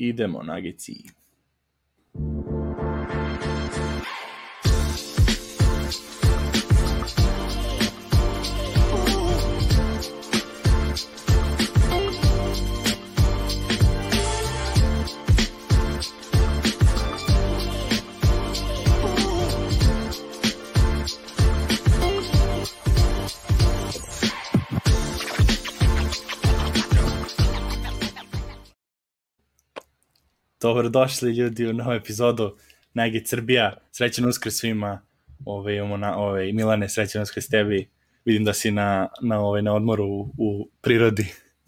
Idemo, Nagici. Dobrodošli ljudi u novu epizodu Nagi Srbija. Srećan Uskrs svima. Milane, srećan Uskrs tebi. Vidim da si na odmoru u prirodi.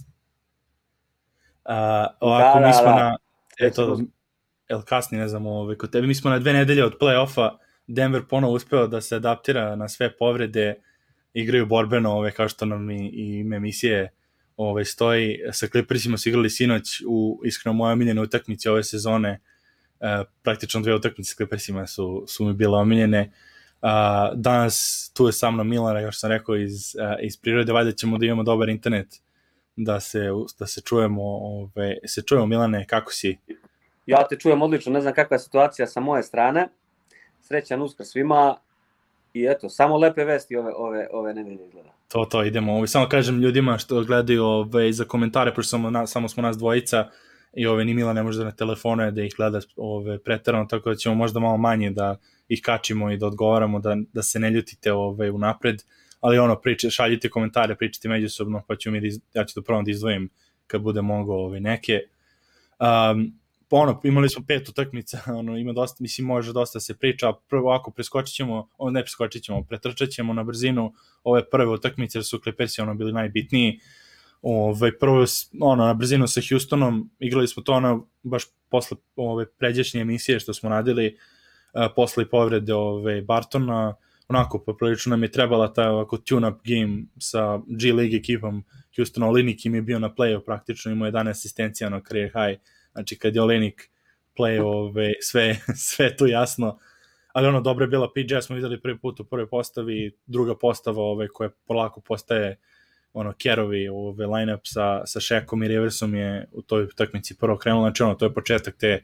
Ovako, mi smo na... kasnije, ne znam, kod tebi. Mi smo na 2 nedelje od play-offa. Denver ponovo uspeo da se adaptira na sve povrede. Igraju borbeno, kao što nam i ime emisije stoji. Sa Clippersima su igrali sinoć u iskreno moje omiljene utakmice ove sezone. Praktično 2 utakmice s Clippersima su mi bile omiljene. Danas tu je sa mnom Milan, kao što sam rekao, iz prirode. Valjda ćemo da imamo dobar internet da se čujemo. Se čujemo, Milane, kako si? Ja te čujem odlično, ne znam kakva je situacija sa moje strane. Srećan Uskrs svima. I eto, samo lepe vesti ove nedelje izgleda. To, idemo. Samo kažem ljudima što gledaju za komentare, pošto samo smo nas dvojica i ni Mila ne može da na telefone da ih gleda preterano, tako da ćemo možda malo manje da ih kačimo i da odgovaramo, da se ne ljutite unapred, ali šaljite komentare, pričajte međusobno, pa ja ću da probam da izdvojim kad bude mogao neke. Imali smo 5 utakmica, ima dosta, mislim, može dosta se priča. Prvo ovako pretrčat ćemo na brzinu ove prve utakmice, jer su Clippersi bili najbitniji. Prvo na brzinu sa Houstonom, igrali smo to baš posle pređašnje emisije što smo radili, posle povrede Bartona, onako poprilično nam je trebala taj tune-up game sa G League ekipom Houstona. Olinik im je bio na playu, praktično imao 11 asistencija na career high. Znači, kad je Olenik play, sve tu jasno. Ali dobro je bila PJ, smo videli prvi put u prvoj postavi, druga postava koja polako postaje Kerovi line-up sa Shekom i Riversom je u toj utakmici prvo krenula. Znači, to je početak te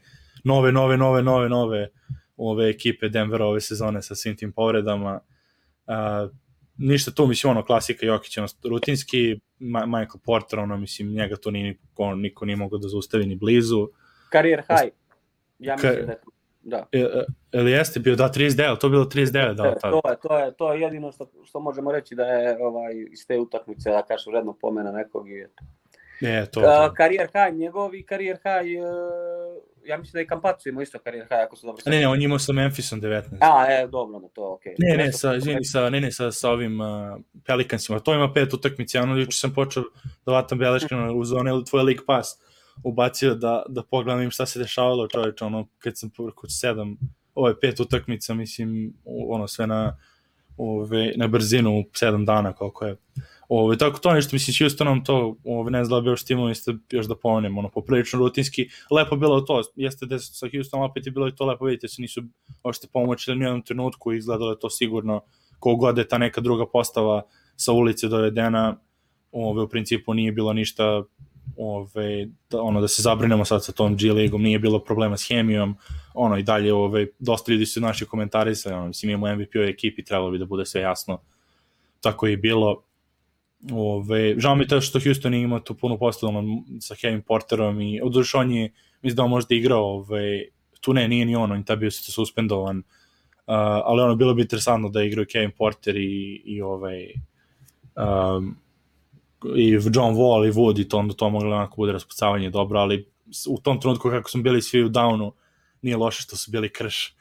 nove ekipe Denvera ove sezone sa svim tim povredama. Ništa tu, mislim, klasika Jokić, rutinski, Michael Porter, mislim, njega to niko nije mogao da zaustavi ni blizu. Career high, ja mislim da. Ili jeste bio, 39, to je bilo 39, da. To je jedino što možemo reći da je iz te utakmice, da kažem, vredno pomena nekog i eto. Career high, njegovi career high, ja mislim da i Campazzo imao isto career high, ako se dobro sjećam. Ne, on imao sa Memphisom 19. Dobro, to okej. Sa ovim Pelicansima. To ima 5 utakmice. Juče sam počeo da vatam beleške uz tvoj League Pass. Ubacio da pogledam šta se dešavalo, čoveče, kad sam kod 5 utakmica, mislim, sve na brzinu u 7 dana, koliko je. Tako to nešto, mislim, Houstonom to, ne znam da bi još timom još da pomenem, poprilično rutinski, lepo bilo to, jeste da sa Houstonom opet je bilo i to lepo, vidite, se nisu ošte pomoćili ni u jednom trenutku, izgledalo je to sigurno, kogod je ta neka druga postava sa ulice dovedena, u principu nije bilo ništa, da se zabrinemo sad sa tom G Ligom, nije bilo problema s hemijom, i dalje, dosta ljudi su naši komentarisali, mislim, imamo MVP u ekipi, trebalo bi da bude sve jasno, tako je i bilo. Žao mi je to što Houston nije imao tu punu postavu sa Kevin Porterom i odlušao on je, mislim da on možda igrao, tu nije ni on tada bio suspendovan, ali bilo bi interesantno da igraju Kevin Porter i John Wall i Wood i to onda to moglo onako bude raspucavanje dobro, ali u tom trenutku kako smo bili svi u downu, nije loše što su bili krš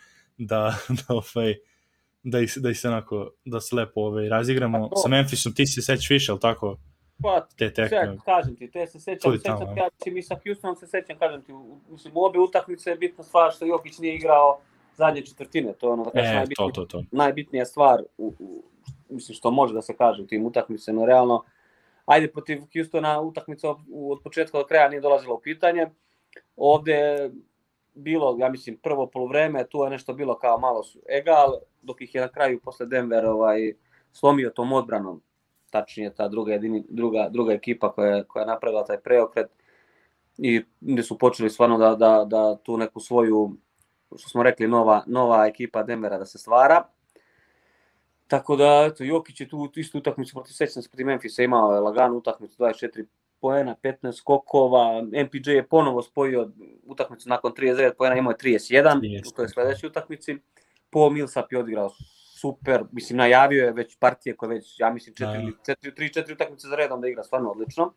da ih se onako, da se lepo razigramo. Sa Memphisom ti se sećaš više, ali tako? Pa, kažem ti, te se sećam, mi sa Houstonom se sećam, kažem ti, mislim, u obe utakmice je bitna stvar što Jokić nije igrao zadnje četvrtine, to je da kažem najbitnija stvar, mislim, što može da se kaže u tim utakmicama, realno, ajde, protiv Houstona utakmica od početka do kraja nije dolazila u pitanje, ovde bilo, ja mislim, prvo poluvreme, tu je nešto bilo kao malo su egal, dok ih je na kraju posle Denver slomio tom odbranom, tačnije ta druga ekipa koja je napravila taj preokret. i gde su počeli stvarno da tu neku svoju, što smo rekli, nova ekipa Denvera da se stvara. Tako da, eto, Jokić je tu istu utakmicu protiv Memphisa imao laganu utakmicu, 24 poena, 15 skokova, MPJ je ponovo spojio utakmicu nakon 39 poena, imao je 31 u toj sledećoj utakmici. Paul Millsap je odigrao super, mislim, najavio je već partije koje već, ja mislim, 3-4 utakmice za redom da igra stvarno odlično.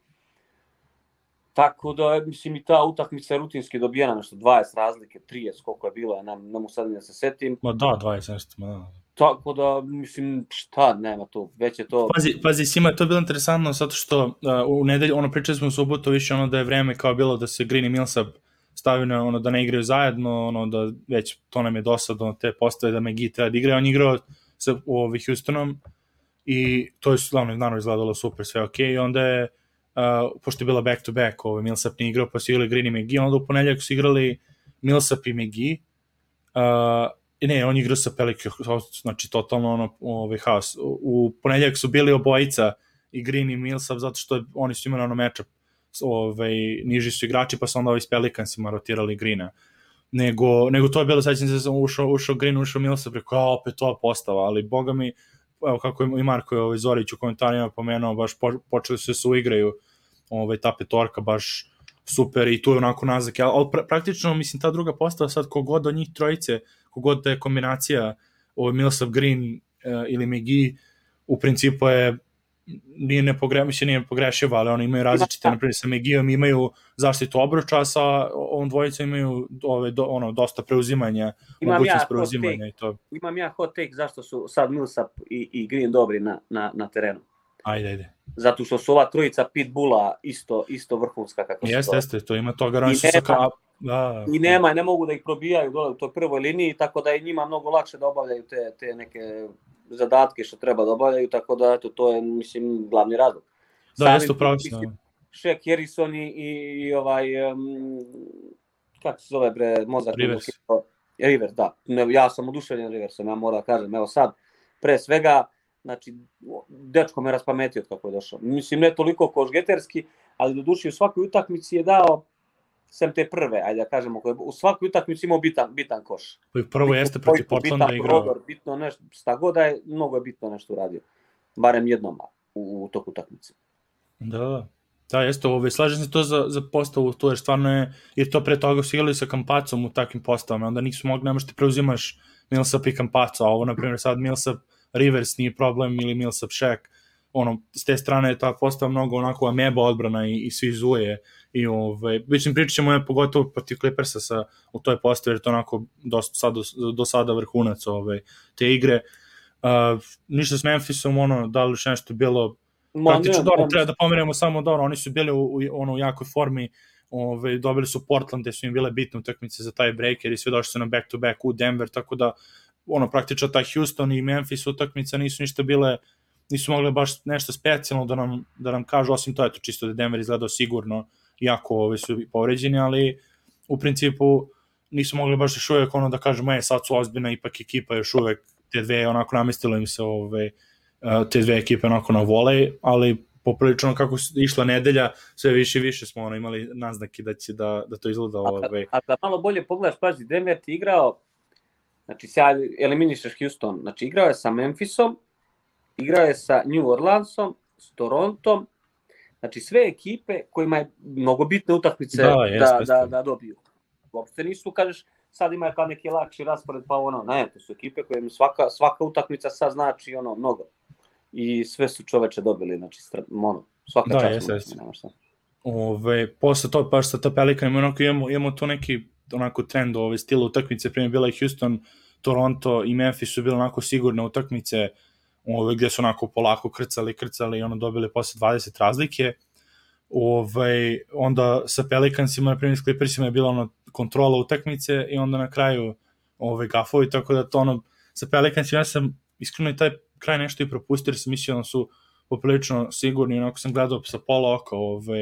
Tako da, mislim, i ta utakmica je rutinski dobijena, nešto 20 razlike, 30, koliko je bilo, ne mu sad ne se setim. Ma da, 20 nešto, ma da. Tako da, mislim, šta, nema to, već je to... Pazi, Sima, je to bilo interesantno, zato što u nedelju, pričali smo u subotu više, da je vreme kao bilo da se Green i Millsap stavi na, da ne igraju zajedno, da već to nam je dosadno, te postave da McGee treba da igra, on igrao sa Houstonom i to je naravno izgledalo super, sve okej, i onda je, pošto je bila back-to-back, Millsap nije igrao, pa su igrali Green i McGee, onda u ponedljak su igrali Millsap i McGee, ne, on igrao sa Pelicans, znači totalno haos. U ponedljak su bili obojica i Green i Millsap, zato što oni su imali matchup, niži su igrači, pa su onda s Pelicansima rotirali Greena. Nego to je bilo, sećam se, ušao Green, ušao Millsap, rekao, opet to postava, ali boga mi, evo kako i Marko Zorić u komentarima pomenuo, baš počeli se uigraju ta petorka, baš super, i tu je onako nazak, ali praktično, mislim, ta druga postava sad, kogod od njih trojice, kogod da je kombinacija Millsap, Green ili McGee, u principu je nije pogrešiva, ali oni imaju različite, naprimjer sa McGeeom imaju zaštitu obruča, a sa ovom dvojicom imaju dosta preuzimanja, mogućnost preuzimanja i to. Imam ja hot take zašto su sad Millsap i Green dobri na terenu. Ajde. Zato što su ova trojica Pitbulla isto vrhunska kako su to. Jeste, to ima toga. I ne mogu da ih probijaju dole u toj prvoj liniji, tako da je njima mnogo lakše da obavljaju te neke zadatke što treba da obavljaju, tako da to je, mislim, glavni razlog. Da, jeste upravično. Shaq Harrison i kako se zove mozak? Rivers, da. Ja sam oduševljen Riversom, ja moram da kažem. Evo sad, pre svega, znači, dečko me raspametio kako je došao. Mislim, ne toliko košgeterski, ali do duše u svakoj utakmici je dao, sem te prve, ajde da kažemo, u svakoj utakmici imao bitan koš. Prvo jeste protiv Portlanda igrao. Prodor, bitno nešto, šta god da je, mnogo je bitno nešto uradio. Barem jednom u toku utakmice. Da, jeste, slažem se to za postavu, to je stvarno jer to pre toga su igrali sa Campazom u takvim postavama, onda nisu mogli, nemaš ti preuzimaš Millsap i Campazo, a ovo, na primjer, sad Millsap Rivers nije problem, ili Millsap Shaq, s te strane je ta postava mnogo onako ameba odbrana i svi zuje, i mislim, pričat ćemo pogotovo protiv Clippersa u toj postavi, jer je to onako do sada vrhunac te igre. Ništa s Memphisom, da li još nešto bilo praktično dobro, treba da pomerimo samo dobro, oni su bili u jakoj formi, dobili su Portland gde su im bile bitne utakmice za taj breaker i sve došli su na back to back u Denver, tako da praktično ta Houston i Memphis utakmica nisu ništa bile, nisu mogli baš nešto specijalno da nam kažu, osim to, čisto da Denver izgledao sigurno, iako su povređeni, ali u principu nisu mogli baš još uvek da kažemo, sad su ozbiljna ipak ekipa, još uvek te dve, onako namestilo im se te dve ekipe onako na volej, ali poprilično kako je išla nedelja, sve više i više smo imali naznaki da će da to izgleda. A da malo bolje pogledaš, pazi, Denver ti igrao, znači sad eliminišeš Houston, znači igrao je sa Memphisom, igrao je sa New Orleansom, s Torontom, znači sve ekipe kojima je mnogo bitne utakmice da dobiju. Uopšte nisu, kažeš, sad imaju kao neki lakši raspored, pa ne, to su ekipe kojima svaka utakmica sad znači mnogo. I sve su čoveče dobili, znači, svaka čast. Posle to, baš sa Pelicanima, imamo tu neki onako trend stila utakmice, primjer bila i Houston, Toronto i Memphis su bile onako sigurne utakmice, gde su onako polako krcali i dobili posle 20 razlike. Onda sa Pelicansima, na primjer s Clippersima je bila kontrola utakmice i onda na kraju gafovi, tako da to sa Pelicansima ja sam iskreno i taj kraj nešto i propustio, jer sam mislio da su poprilično sigurni, onako sam gledao sa pola oka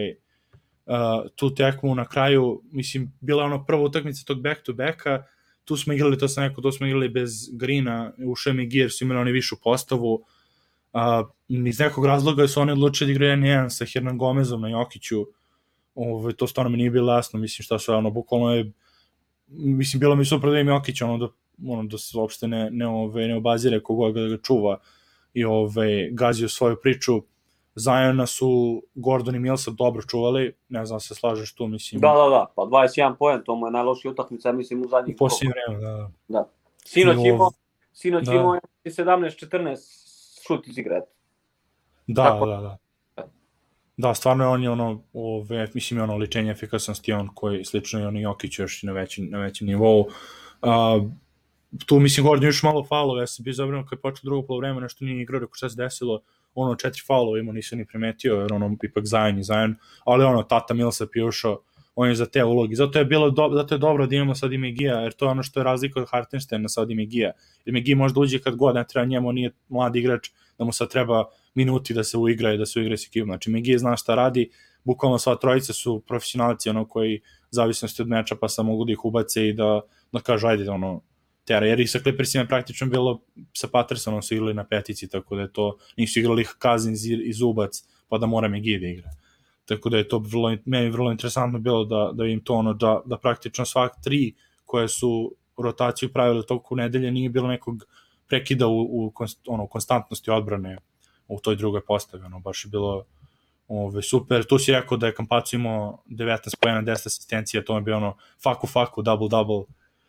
tu tekmu na kraju, mislim, bila je prva utakmica tog back-to-backa, tu smo igrali bez Greena, ušao mi Gear, su imali oni višu postavu, iz nekog razloga su oni odlučili da igraju 1-1 sa Hernan Gomezom na Jokiću, To stvarno mi nije bilo jasno, mislim šta su, bukvalno je, mislim, bilo mi super da im Jokić, da se uopšte ne obazire kogoga da ga čuva i gazio svoju priču. Zajona su Gordon i Millsap dobro čuvali, ne znam se slažeš tu, mislim. Da, pa 21 poen, to mu je najlošija utakmica, mislim, u zadnjih. U posljednje vreme, da. Sinoć imao 17-14 šut iz igre. Da. Da, stvarno on je mislim, ličenje efikasnosti, koji slično je Jokić još na većem nivou. Tu, mislim, Gordon još malo faulova, ja sam bio zabrinuo kad je počeo drugo polovreme, nešto nije igrao, rekao šta se desilo, 4 faulova imao, nisam ni primetio, jer ipak Zion, ali Tata Millsap je ušao, on je za te ulogi, zato je dobro da imamo sad i Megija, jer to je ono što je razlika od Hartensteina sad i Megija, jer Megi može da uđe kad god, ne treba njemu, nije mladi igrač, da mu sad treba minuti da se uigra i da se uigra s ekipom, znači Megi zna šta radi, bukvalno sva trojica su profesionalci, koji zavisnosti od meča pa sam mogu da ih ubace i da kažu, ajde, tera, jer i sa Clippersima je praktično bilo sa Pattersonom su igrali na petici, tako da je to, nisu igrali Cousins i Zubac, pa da mora Megi da igra. Tako da je to meni vrlo interesantno bilo da im to da praktično svak 3 koje su rotaciju pravili toku nedelje nije bilo nekog prekida u konstantnosti odbrane u toj drugoj postavi, baš je bilo super. Tu si rekao da je Campazzo imao 19 pojena, 10 asistencija, to je bio faku, double,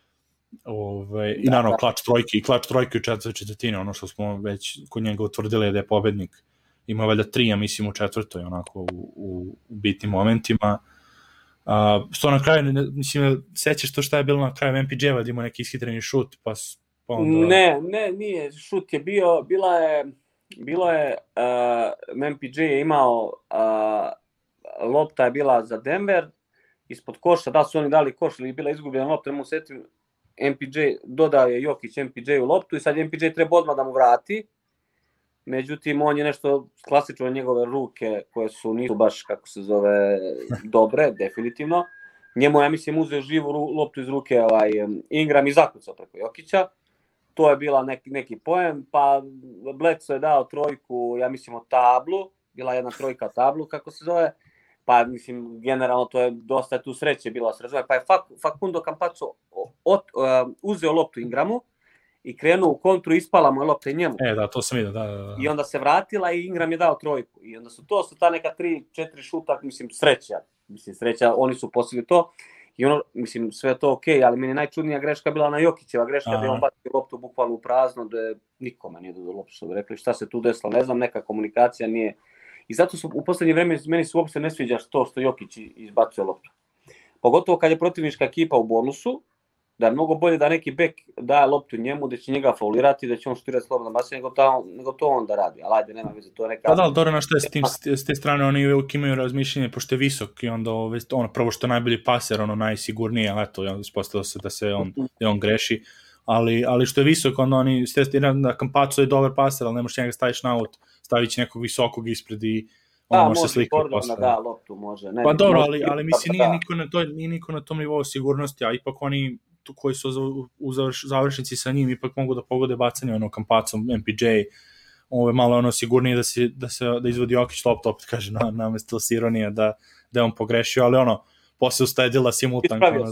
i naravno klač trojke u četvrtini, što smo već kod njega utvrdili da je pobednik. Ima valjda 3, ja mislim, u četvrtoj, u bitnim momentima. Što na kraju, mislim, sećaš to šta je bilo na kraju MPJ-eva, da ima neki ishitreni šut, pa onda... Ne, nije, šut je bilo je, MPJ je imao, lopta je bila za Denver, ispod koša, da su oni dali koš ili je bila izgubljena lopta, ne mogu setim, MPJ, dodao je Jokić MPJ u loptu i sad MPJ treba odmah da mu vrati, međutim on je nešto klasično njegove ruke koje nisu baš, kako se zove, dobre, definitivno. Njemu, ja mislim, uzeo živu loptu iz ruke Ingram i zakucao preko Jokića. To je bila neki poen, pa Bledsoe je dao trojku, ja mislim, o tablu, bila jedna trojka tablu, kako se zove, pa mislim, generalno to je dosta tu sreće bila s razvojem, pa je Facundo Campazzo uzeo loptu Ingramu i krenuo u kontru, ispala mu je lopta i njemu. Da, to sam vidio, da. I onda se vratila i Ingram je dao trojku. I onda su ta neka 3-4 šuta, mislim, sreća, oni su postigli to. I mislim, sve to okej, ali meni najčudnija greška bila na Jokićeva greška, da je on bacio loptu bukvalno u prazno, da nikome nije dodao loptu, što bi rekli, šta se tu desilo, ne znam, neka komunikacija nije. I zato su u poslednje vreme, meni se uopšte ne sviđa to što Jokić izbacio loptu. Pogotovo kad je protivnička ekipa u bonusu, da je mnogo bolje da neki bek daje loptu njemu, da će njega faulirati, da će on šutirati slobodno basket, nego to on da radi. Ali ajde, nema veze, to je neka... Pa da, dobro, na što je s te strane, oni uvijek imaju razmišljenje, pošto je visok i onda prvo što je najbolji paser, najsigurnije, ali eto, ispostavilo se da on greši, ali što je visok, onda oni, da Campazzo je dobar paser, ali ne možeš njega staviš na aut, stavit će nekog visokog ispred i može se slika posle. Da, loptu može. Pa dobro, ali mislim, nije niko na tom nivou sigurnosti, a ipak oni koji su u završnici sa njim ipak mogu da pogode bacanje Campazzom, MPJ, malo sigurnije da izvodi Jokić loptu, opet kaže namestilo se ironija da je on pogrešio, ali posle usledila simultanko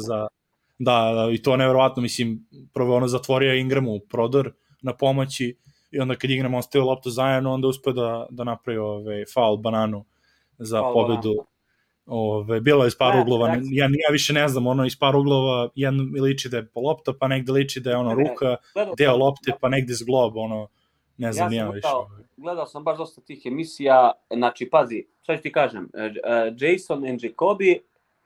da, i to je nevjerovatno, mislim, prvo zatvorio Ingramu prodor na pomoći i onda kad Ingram ostavio loptu zajedno, onda uspio da napravi faul bananu za pobedu. Bilo je iz par uglova, ja više ne znam, iz par uglova jedno liči da je lopta, pa negde liči da je ruka, deo lopte, pa negde zglob, ne znam, nijam više. Gledao sam baš dosta tih emisija, znači, pazi, šta ću ti kažem, Jason and Jacobi,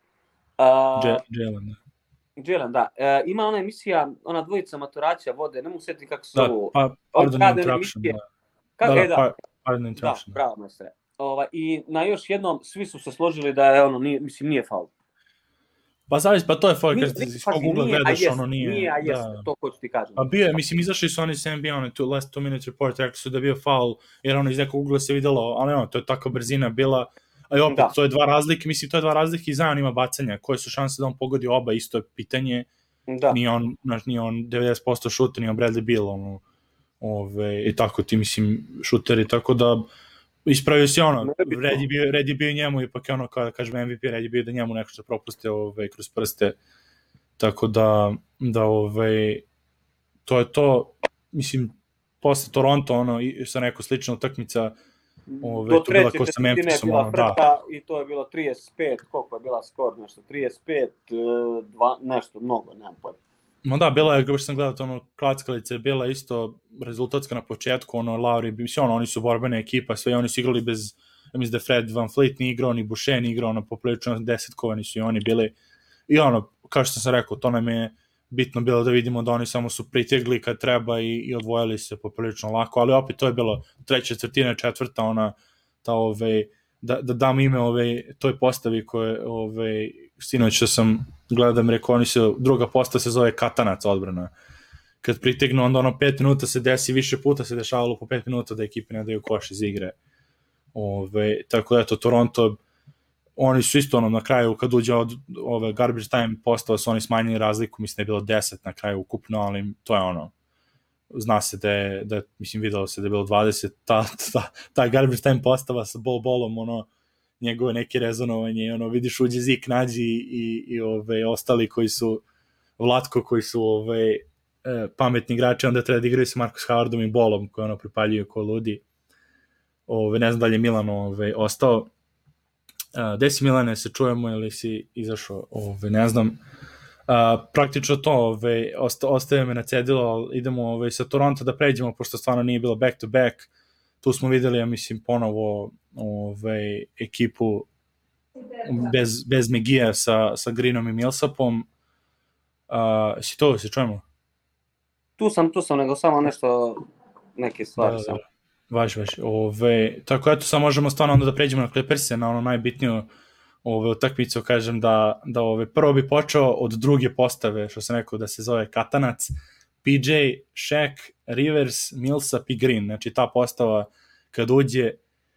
Jalen, da, ima ona emisija, ona dvojica maturaća vode, ne mogu sjetiti kako su... Da, Pardon Interruption, da. Pardon Interruption. Da, bravo, mestre. I na još jednom, svi su se složili da je nije faul. Pa to je faul, kad iz kog ugla gledaš, nije. Nije, a jeste, to hoću ti kažem. Pa bio je, mislim, izašli su oni sa NBA, last 2 minute report, rekli su da je bio faul, jer iz nekog ugla se videlo, ali to je tako brzina bila, a opet, to je dva razlike, mislim, to je dva razlike i Zion ima bacanja, koje su šanse da on pogodi oba, isto je pitanje, nije on 90% šuter, nije on Bradley Beal, i tako ti, mislim, šuteri, tako da ispravio si ono, red je bio njemu, ipak je ono, kada kažem MVP, red je bio da njemu neko što propuste kroz prste, tako da to je to, mislim, posle Toronto, ono, sa neko slična utakmica, do treće četvrtine je bila frka i to je bilo 35, koliko je bila skor, nešto, 35, nešto, mnogo, nemam pojma. No da, bila je, kako što sam gledao, ono, klackalica je bila isto rezultatska na početku, ono, Lauri, mislim, oni su borbena ekipa, sve oni su igrali bez, ja mislim da Fred Van Fleet ni igrao, ni Boucher ni igrao, ono, poprilično 10 kovani su i oni bili, i ono, kao što sam rekao, to nam je bitno bilo da vidimo da oni samo su pritegli kad treba i odvojili se poprilično lako, ali opet to je bilo treća četvrtina, četvrta, ona, ta, da dam ime toj postavi koje, sinoć što sam gledam, rekao, druga postava se zove katanac odbrana. Kad pritegnu, onda 5 minuta se desi, više puta se dešavalo po 5 minuta da ekipe ne daju koš iz igre. Tako da, eto, Toronto, oni su isto na kraju, kad uđe od garbage time postava, su oni smanjili razliku, mislim da je bilo 10 na kraju ukupno, ali to je zna se da mislim, videlo se da je bilo 20, ta garbage time postava sa bolom, njegove neke rezonovanje, vidiš uđe Zik, Nađi i ostali koji su Vlatko, koji su pametni igrači, onda treba da igraju sa Marcus Howardom i bolom, koji pripaljuju ko ludi. Ne znam da li je Milan ostao. Gde si, Milane, se čujemo ili si izašao? Ne znam. Praktično to, ostaje me na cedilu, idemo sa Toronto da pređemo, pošto stvarno nije bilo back to back. Tu smo videli, ja mislim, ponovo ekipu bez Megija sa Greenom i Millsapom. Si to, se čujemo? Tu sam, nego samo nešto, neke stvari sam. Važi. Tako eto, sad možemo stvarno onda da pređemo na Clippers-e, na ono najbitniju utakmicu, kažem da prvo bi počeo od druge postave, što sam rekao da se zove katanac, PJ, Shaq, Rivers, Millsap i Green. Znači ta postava kad uđe,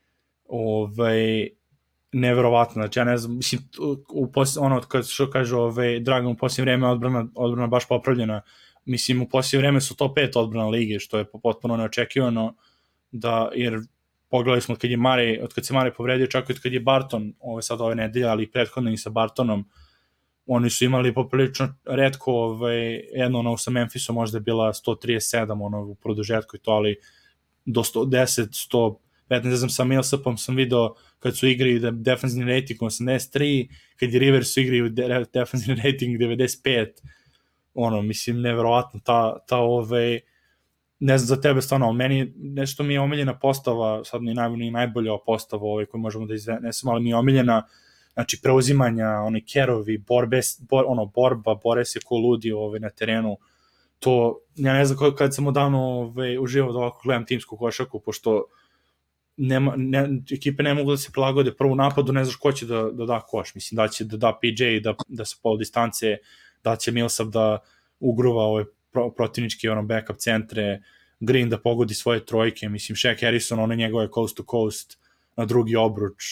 neverovatno, znači ja ne znam, mislim, što kažu Dragan, u posljednje vreme odbrana baš popravljena, mislim, u posljednje vreme su top 5 odbrana lige, što je potpuno neočekivano, jer pogledali smo od kad se Mare povredio, čak i od kad je Barton, sad ove nedelje, ali i prethodno i sa Bartonom, oni su imali poprilično retko, jedno sa Memphisom možda je bila 137 u produžetku i to, ali do 110, 115, ne znam, sa Millsapom sam video kad su igri da defensivni rating 83, kad je Rivers su igri defensivni rating 95, mislim, neverovatno, ne znam za tebe stvarno, meni nešto mi je omiljena postava, sad ni najbolja postava koju možemo da iznesemo, ali mi je omiljena, znači preuzimanja, oni kerovi, borba, bore se ko ludi na terenu, to, ja ne znam kad sam odavno uživao da ovako gledam timsku košarku, pošto ekipe ne mogu da se prilagode prvu napadu, ne znaš ko će da da koš, mislim da će da da PJ, da se pol distance, da će Millsap da ugruva protivnički backup centre, Green da pogodi svoje trojke, mislim Shaq Harrison, one njegove coast to coast na drugi obruč.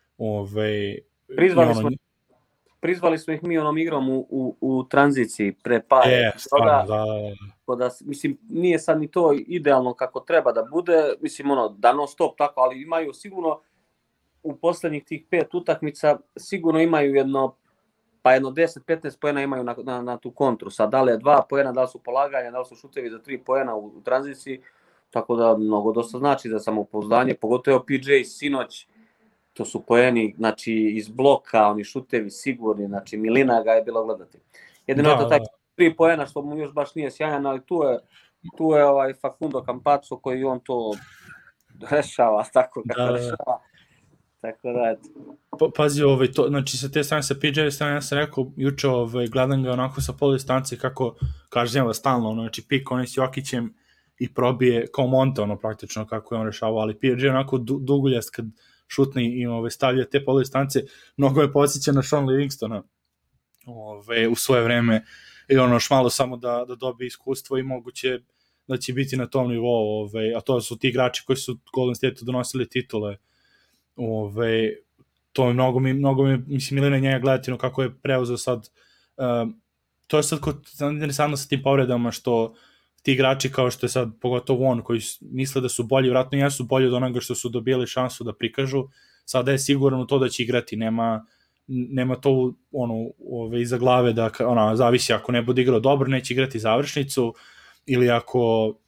Prizvali smo ih mi onom igrom u tranziciji pre par da, mislim, nije sad ni to idealno kako treba da bude, mislim, da non stop tako, ali imaju sigurno u poslednjih tih 5 utakmica sigurno imaju jedno 10-15 poena imaju na tu kontru. Sad, da li je 2 poena, da li su polaganja, da li su šutevi za 3 poena u tranziciji, tako da mnogo dosta znači za samopouzdanje, pogotovo PJ sinoć, to su poeni, znači iz bloka, oni šutevi sigurni, znači milina ga je bilo gledati. Jedino je to taj 3 poena što mu još baš nije sjajan, ali tu je Facundo Campazzo koji on to rešava tako kako rešava. Tako da, eto. Pazi, znači sa te strane, sa PJ strane, ja sam rekao, juče gledam ga onako sa pol distancije kako kažnjava stalno, znači pik on je s Jokićem i probije kao Monte, praktično kako je on rešavao, ali PJ onako duguljast kad šutne i stavlja te pol distance, mnogo je podsjeća na Sean Livingstona u svoje vreme i još malo samo da dobije iskustvo i moguće da će biti na tom nivou, a to su ti igrači koji su Golden State donosili titule. To je mnogo mi, mislim, Milina njega gledati kako je preuzeo sad, to je sad interesantno sa tim povredama što ti igrači kao što je sad pogotovo on koji misle da su bolji, vratno jesu bolji od onoga što su dobili šansu da prikažu, sada je sigurno to da će igrati, nema to iza glave da zavisi ako ne bude igrao dobro, neće igrati završnicu ili ako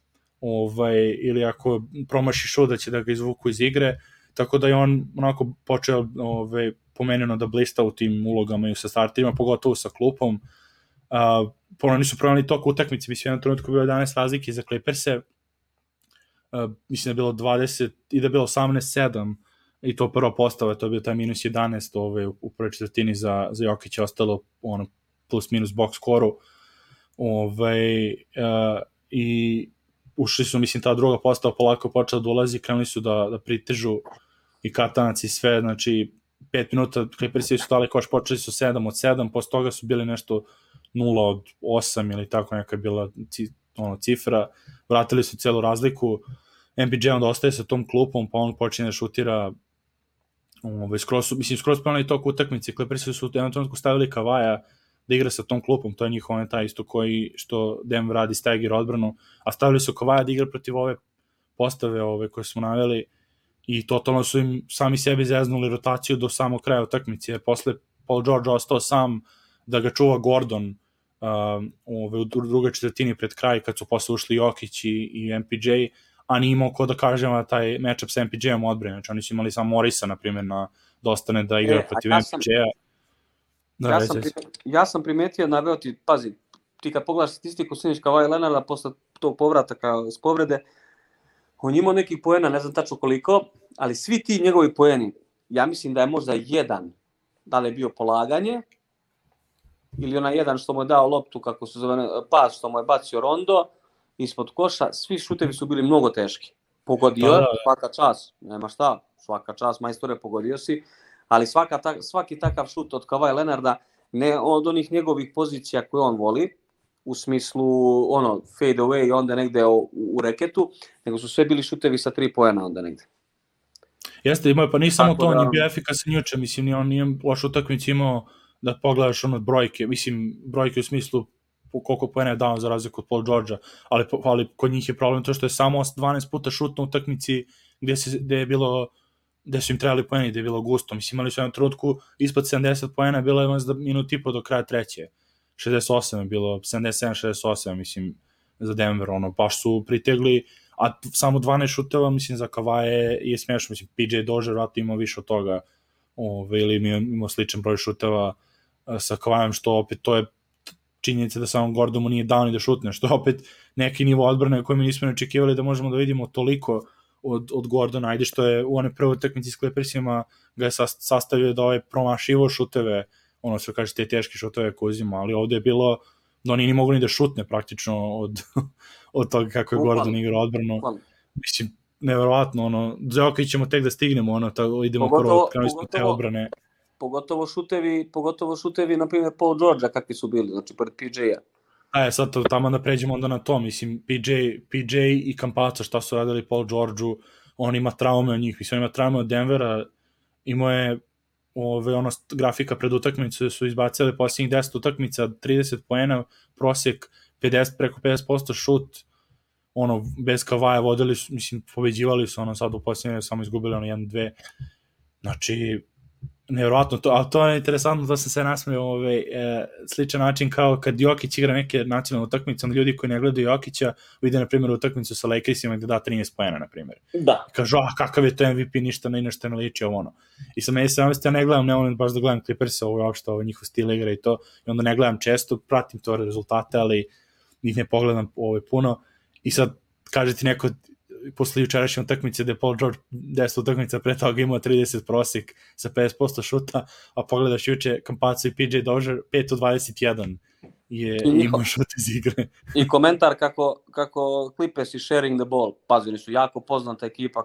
promaši šut da će da ga izvuku iz igre, tako da je on onako počeo pomenjeno da blista u tim ulogama i sa starterima, pogotovo sa klupom. Oni su promenili tok utakmice, mislim, jednom trenutku bilo 11 razlike za Clippers-e, mislim da je bilo 20 i da je bilo 18-7 i to prva postava, to je bio taj minus 11 u prvoj četvrtini za Jokića, ostalo plus minus box skoru i ušli su, mislim, ta druga postava polako počela da ulazi, krenuli su da pritežu i katanac i sve, znači 5 minuta Clippersi su dali koš, počeli su 7 od 7, posle toga su bili nešto 0 od 8 ili tako neka je bila cifra, vratili su celu razliku, MPJ onda ostaje sa tom klupom, pa on počinje da šutira skroz pravno i tok utakmice, Clippersi su u jednom trenutku stavili Kavaja da igra sa tom klupom, to je njihov taj isto koji što Denver radi stagger odbranu, a stavili su Kavaja da igra protiv ove postave koje smo naveli i totalno su im sami sebi zeznuli rotaciju do samog kraja utakmice, jer posle Paul George ostao sam da ga čuva Gordon u drugoj četvrtini pred kraj kad su posle ušli Jokić i MPJ, a nije imao ko da kažemo taj matchup sa MPJ-om odbrane, znači oni su imali samo Morisa, na primjer, da ostane da igra protiv MPJ-a. Ja sam primetio, naveo ti, pazi, ti kad pogledaš statistiku Sinić Kawhi Leonarda posle tog povrataka s povrede, on imao nekih poena, ne znam tačno koliko, ali svi ti njegovi poeni, ja mislim da je možda jedan, da li je bio polaganje, ili onaj jedan što mu je dao loptu, kako se zove, pas što mu je bacio Rondo, ispod koša, svi šutevi su bili mnogo teški. Pogodio je, svaka čas, nema šta, svaka čas, majstore, pogodio si, ali svaki takav šut od Kawhi Leonarda, ne od onih njegovih pozicija koje on voli, u smislu fade away onda negde u reketu, nego su sve bili šutevi sa 3 poena onda negde. Jeste, imao je, pa nije samo to, on je bio efikasan juče, mislim, on nije loš utakmicu imao da pogledaš brojke, mislim, brojke u smislu koliko poena je dao za razliku od Paul George-a, ali kod njih je problem to što je samo 12 puta šut na utakmici gde su im trebali poeni, gde je bilo gusto. Mislim, imali su jednom trenutku ispod 70 poena, bilo je minut i po do kraja treće. 68 je bilo, 77-68, mislim, za Denver, baš su pritegli, a samo 12 šuteva, mislim, za Kavaje je smešno, mislim, PJ Dozier vratno imao više od toga, ili imao sličan broj šuteva sa Kavajem, što opet to je činjenica da samo Gordon mu nije dao ni da šutne, što opet neki nivo odbrane koje mi nismo očekivali da možemo da vidimo toliko od Gordona, ajde što je u one prve utakmice s Clippersima ga je sastavio da promašivo šuteve, što kaže te teške šuteve koje uzima, ali ovde je bilo da oni ni mogu ni da šutne praktično od toga kako je Gordon igrao odbranu. Mislim, neverovatno, za okej ćemo tek da stignemo, idemo prvo od kraju te odbrane. Pogotovo šutevi, na primjer, Paul George-a kakvi su bili, znači pored PJ-a. Sad tamo da pređemo onda na to, mislim, PJ i Campazzo, šta su radili Paul George-u, on ima traume od njih, mislim, on ima traume od Denvera, imao je grafika pred utakmicu su izbacili posljednjih 10 utakmica, 30 poena, prosjek preko 50% šut, bez Kavaja vodili su, mislim, pobeđivali su, sad u posljednje samo izgubili 1-2, znači, nevjerovatno, ali to je interesantno, to sam se nasmeo sličan način kao kad Jokić igra neke nacionalne utakmice, onda ljudi koji ne gledaju Jokića vide, na primjer, utakmicu sa Lakersima gde da 13 poena, na primjer. Da. Kažu, kakav je to MVP, ništa ne liči I sa meni se ja ne gledam, ne volim baš da gledam Clippersa, uopšte njihov stil igra i to, i onda ne gledam često, pratim to rezultate, ali ih ne pogledam puno. I sad, kaže ti neko, posle jučerašnje utakmice gde Paul George 10 utakmica pre toga imao 30 prosjek sa 50% šuta, a pogledaš juče Campazzo i PJ Dozier 5 od 21 je imao šut iz igre. I komentar kako Clippers i sharing the ball, pazi, oni su jako poznata ekipa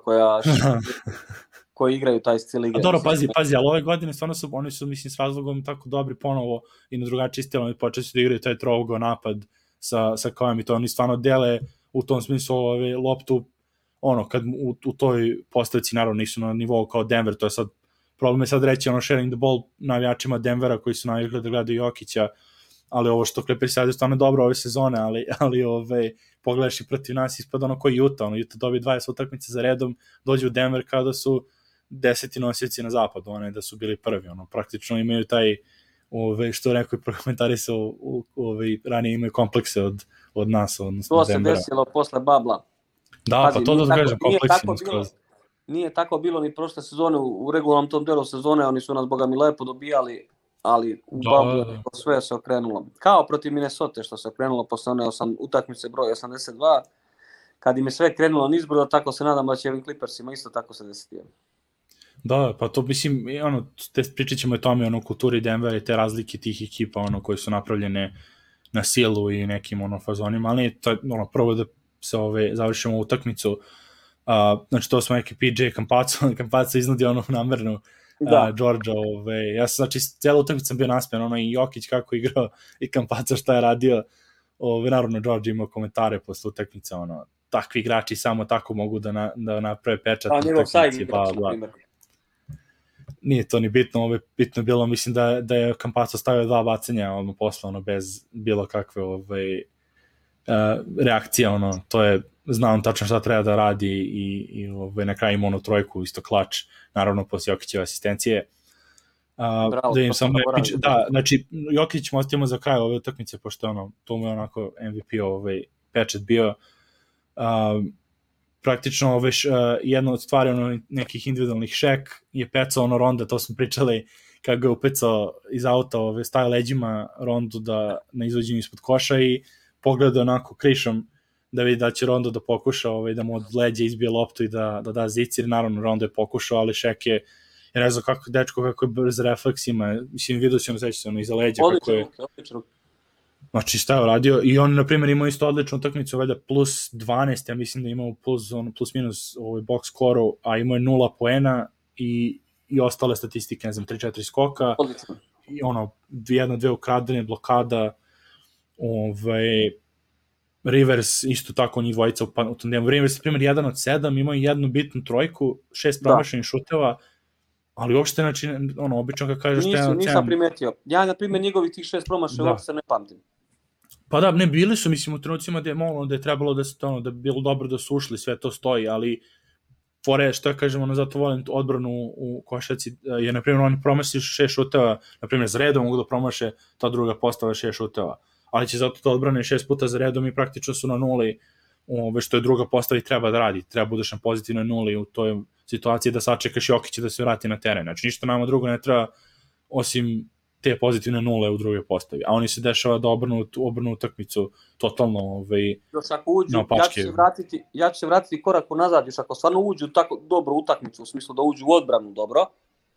koji igraju taj stil igre. Dobro, pazi, ali ove godine oni su, mislim, s razlogom tako dobri ponovo i na drugačiji stil, oni počeli su da igraju taj trougo napad sa Kajem i to oni stvarno dele u tom smislu loptu kad u toj postavci naravno nisu na nivou kao Denver, to je sad problem je sad reći sharing the ball navijačima Denvera koji su navikli da gledaju Jokića, ali ovo što Clippers radi stvarno dobro ove sezone, ali pogledaš i protiv nas ispada ono koji Utah, Utah dobije 20 utakmice za redom, dođe u Denver kada su 10 nosioci na zapadu, da su bili prvi, praktično imaju taj, što rekao i prokomentarisao, ranije imaju komplekse od nas, odnosno to Denvera. To se desilo posle babla. Da, pazi, pa to da kažem, kompleksivno skroz. Nije tako bilo ni prošle sezone, u regularnom tom delu sezone, oni su nas, boga mi, lepo dobijali, ali u bablu sve se okrenulo. Kao protiv Minnesota, što se okrenulo posle one utakmice broj 82, kad im je sve krenulo nizbrdo, tako se nadam da će ovim Clippersima isto tako se desiti. Da, pa to mislim, pričat ćemo o tome, kulturi Denvera i te razlike tih ekipa, koje su napravljene na silu i nekim fazonima, ali nije to, prvo da se završimo utakmicu, znači to smo neki PJ Campazzo iznudio namernu Georgia, ja sam, znači, cijela utakmica sam bio nasmijan, i Jokić kako igrao i Campazzo šta je radio, naravno Georgia imao komentare posle utakmice, takvi igrači samo tako mogu da naprave pečat na utakmici, nije to ni bitno, bitno je bilo, mislim da je Campazzo stavio 2 bacanja posle, bez bilo kakve reakcije, to je, znam tačno šta treba da radi i na kraju ima trojku, isto klač, naravno posle Jokićeve asistencije. Bravo, da, znači Jokić mu ostavimo za kraj ove utakmice, pošto to mu je onako MVP pečat bio. Praktično jedna od stvari nekih individualnih šek je pecao Ronda, to smo pričali, kako ga je upecao iz auta, stavio leđima Rondu na izvođenju ispod koša i pogledao onako krišom da vidi da će Rondo da pokuša da mu od leđa izbije loptu i da zicir. Naravno Rondo je pokušao, ali Šek je ne znam kako je brz refleks ima, mislim vidio si seća iza leđa kako je znači šta je uradio i on na primjer imao isto odličnu utakmicu, valjda plus 12, ja mislim da imao plus minus box scoru, a imao je 0 poena i ostale statistike, ne znam, 3-4 skoka i 1-2 ukradene, blokada, Rivers isto tako njih dvojica u tom demu. Rivers, primjer, 1 od 7, imao jednu bitnu trojku, 6 promašenih šuteva, ali uopšte, znači, obično kad kažeš 1 od 7... Nisam primetio. Ja, na primjer, njegovih tih 6 promaševa uopšte ne pamtim. Pa da, ne, bili su, mislim, u trenucima da je trebalo da bi bilo dobro da su ušli, sve to stoji, ali fore, što ja kažem, zato volim odbranu u košarci, jer, na primjer, oni promašili 6 šuteva, na primjer, za redom mogu da promaše ta druga postava 6 šuteva, ali će zato to odbrane 6 puta za redom i praktično su na nuli, što je druga postava i treba da radi, treba budeš na pozitivnoj nuli u toj situaciji da sačekaš Jokića da se vrati na teren, znači ništa nama drugo ne treba osim te pozitivne nule u drugoj postavi, a oni se dešava da obrnu utakmicu totalno još ako uđu, ja ću se vratiti korak unazad, još ako stvarno uđu tako dobru utakmicu, u smislu da uđu u odbranu dobro,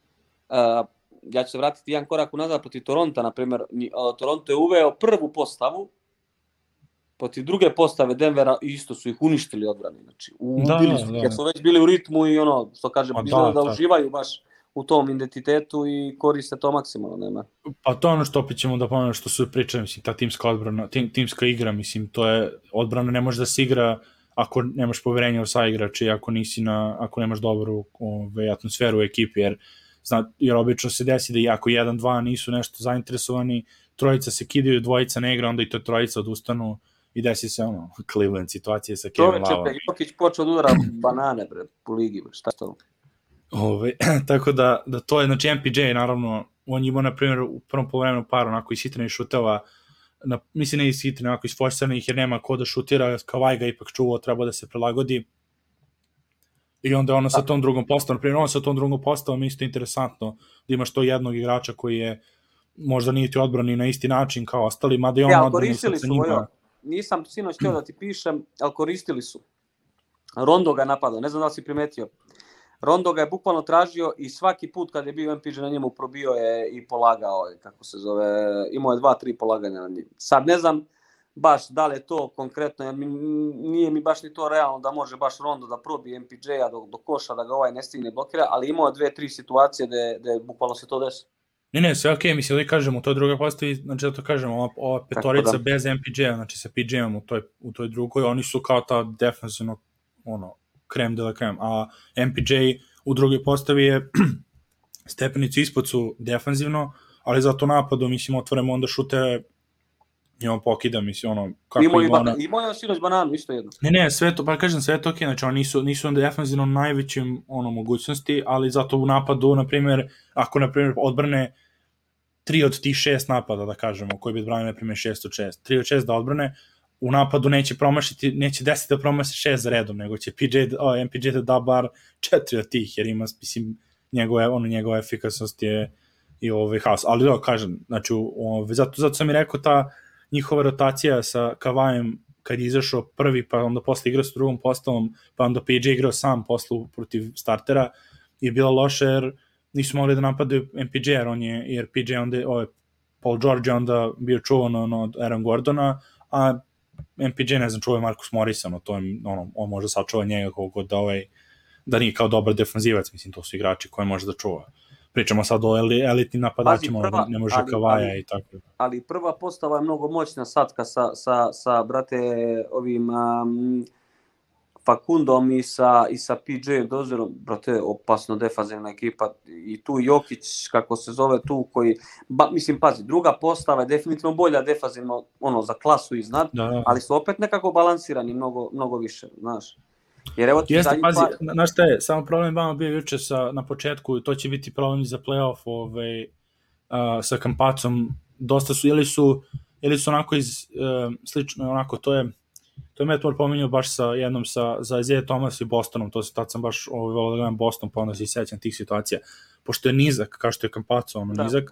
ja ću se vratiti jedan korak unazad protiv Toronta, na primjer, Toronto je uveo prvu postavu, protiv druge postave Denvera isto su ih uništili odbrani, znači ubili su, jer su već bili u ritmu i što kažem, izgleda da uživaju baš u tom identitetu i koriste to maksimalno, nema. Pa to što opet ćemo da pomenemo što su pričali, mislim, ta timska odbrana, timska igra, mislim, to je, odbrana ne može da se igra ako nemaš poverenja u saigrače, ako nemaš dobru atmosferu u ekipi, jer obično se desi da i ako 1-2 nisu nešto zainteresovani, trojica se kidaju, dvojica ne igra, onda i to trojica odustanu i desi se Cleveland situacije sa Kevin Love. Čoveče, Jokić počeo da udara banane po ligi, šta je to? Tako da to je, znači MPJ naravno, on ima na primjer u prvom poluvremenu par onako ishitrenih šuteva, mislim ne ishitrenih, onako isforsiranih jer nema ko da šutira, Kawhi ga ipak čuvao, treba da se prilagodi i onda sa tom drugom postavom, na primjer sa tom drugom postavom isto interesantno da imaš to jednog igrača koji je možda nije ti odbrani na isti način kao ostali, mada i on odbrani sa njima. Nisam sinoć htio da ti pišem, ali koristili su. Rondo ga napadao, ne znam da li si primetio. Rondo ga je bukvalno tražio i svaki put kad je bio MPJ na njemu probio je i polagao, kako se zove, imao je 2-3 polaganja na njemu. Sad ne znam baš da li je to konkretno, jer nije mi baš ni to realno da može baš Rondo da probije MPJ-a do koša, da ga ne stigne blokira, ali imao je 2-3 situacije da je bukvalno se to desi. Ne, sve okej, mislim da kažemo, u toj drugoj postavi, znači da to kažemo, ova petorica bez MPJ-a, znači sa PJ-om u toj drugoj, oni su kao ta defensivno, krem de la krem, a MPJ u drugoj postavi je stepenicu ispod su defanzivno, ali zato napadu, mislim, otvoremo onda šute i on pokida, mislim, ono, kako Imao je sinoć bananu, isto jedno. Ne, sve to, pa kažem, sve to ok, znači oni nisu defensivno najvećim mogućnosti, ali zato u napadu, na primjer, ako, na primjer, odbrane 3 od tih 6 napada, da kažemo, koji bi odbranili, na primjer, 6 od 6, 3 od 6 da odbrane, u napadu neće promašiti, neće desiti da promaši 6 za redom, nego će MPJ da da bar 4 od tih, jer ima, mislim, njegova efikasnost je i haos. Ali da, kažem, znači, zato sam i rekao ta njihova rotacija sa Kavajem, kad je izašao prvi, pa onda posle igrao s drugom postavom, pa onda PJ igrao sam poslu protiv startera, je bila loša jer nisu mogli da napadaju MPJ, jer PJ onda, Paul George onda bio čuvan od Aaron Gordona, a MPJ, ne znam, čuva Marcus Morrison, to je, on može sačuva njega kogod da nije kao dobar defanzivac, mislim, to su igrači koji može da čuva. Pričamo sad o elitnim napadačima, ne može Kavaja i tako. Ali prva postava je mnogo moćna satka sa brate, ovim Fakundom i sa PJ Dozerom, brate, opasno defanzivna ekipa. I tu Jokić, kako se zove tu, koji, mislim, pazi, druga postava je definitivno bolja defanzivno, za klasu iznad, ali su opet nekako balansirani mnogo više, znaš. Jer evo ti jeste, pazi, znaš šta je, samo problem vama bio juče na početku, to će biti problem za playoff sa Campazzom, dosta su, ili su onako slično, onako, to je Metamor pominjao baš za Isaiah Thomas i Bostonom, tad sam baš volao da gledam Boston, pa onda se sećam tih situacija, pošto je nizak, kao što je Campazzo, nizak,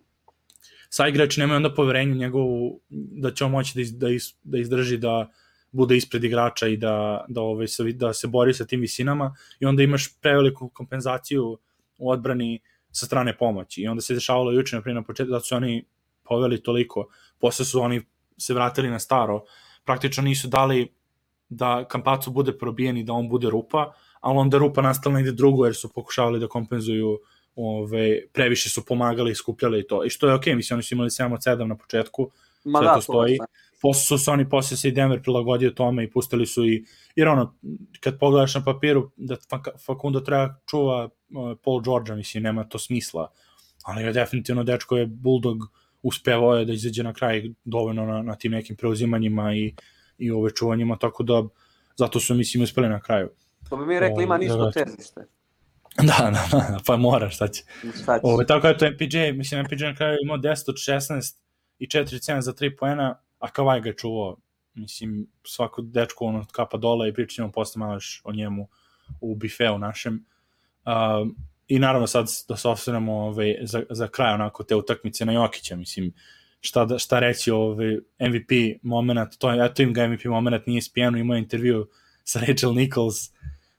sa igrači nemaju onda poverenju njegovu, da će on moći da izdrži, da bude ispred igrača i da se bori sa tim visinama, i onda imaš preveliku kompenzaciju u odbrani sa strane pomoći, i onda se dešavalo juče, naprijed na početku, da su oni poveli toliko, posle su oni se vratili na staro, praktično nisu dali da Campazzo bude probijen i da on bude rupa, ali onda rupa nastala negde drugo, jer su pokušavali da kompenzuju, previše su pomagali i skupljali i to, i što je okej, mislim, oni su imali 7 od 7 na početku, sve to stoji. Posle se i Denver prilagodio tome i pustili su jer kad pogledaš na papiru da Facundo treba čuva Paul George, mislim, nema to smisla, ali je definitivno dečko je bulldog, uspevao je da izađe na kraj dovoljno na tim nekim preuzimanjima i čuvanjima, tako da zato su, mislim, uspeli na kraju. To bi mi rekli, ima ništa terzište. Da, pa mora, šta će. Tako je to MPJ, mislim, MPJ na kraju imao 10 od 16 i 4 za 3 poena, a Kavaj ga je čuvao, mislim, svako dečko kapa dole, i pričat ćemo posle malo o njemu u bifeu našem. I naravno sad da se osvrnemo za kraj onako te utakmice na Jokića, mislim, šta reći MVP moment, eto im ga MVP moment, nije spijeno, imao intervju sa Rachel Nichols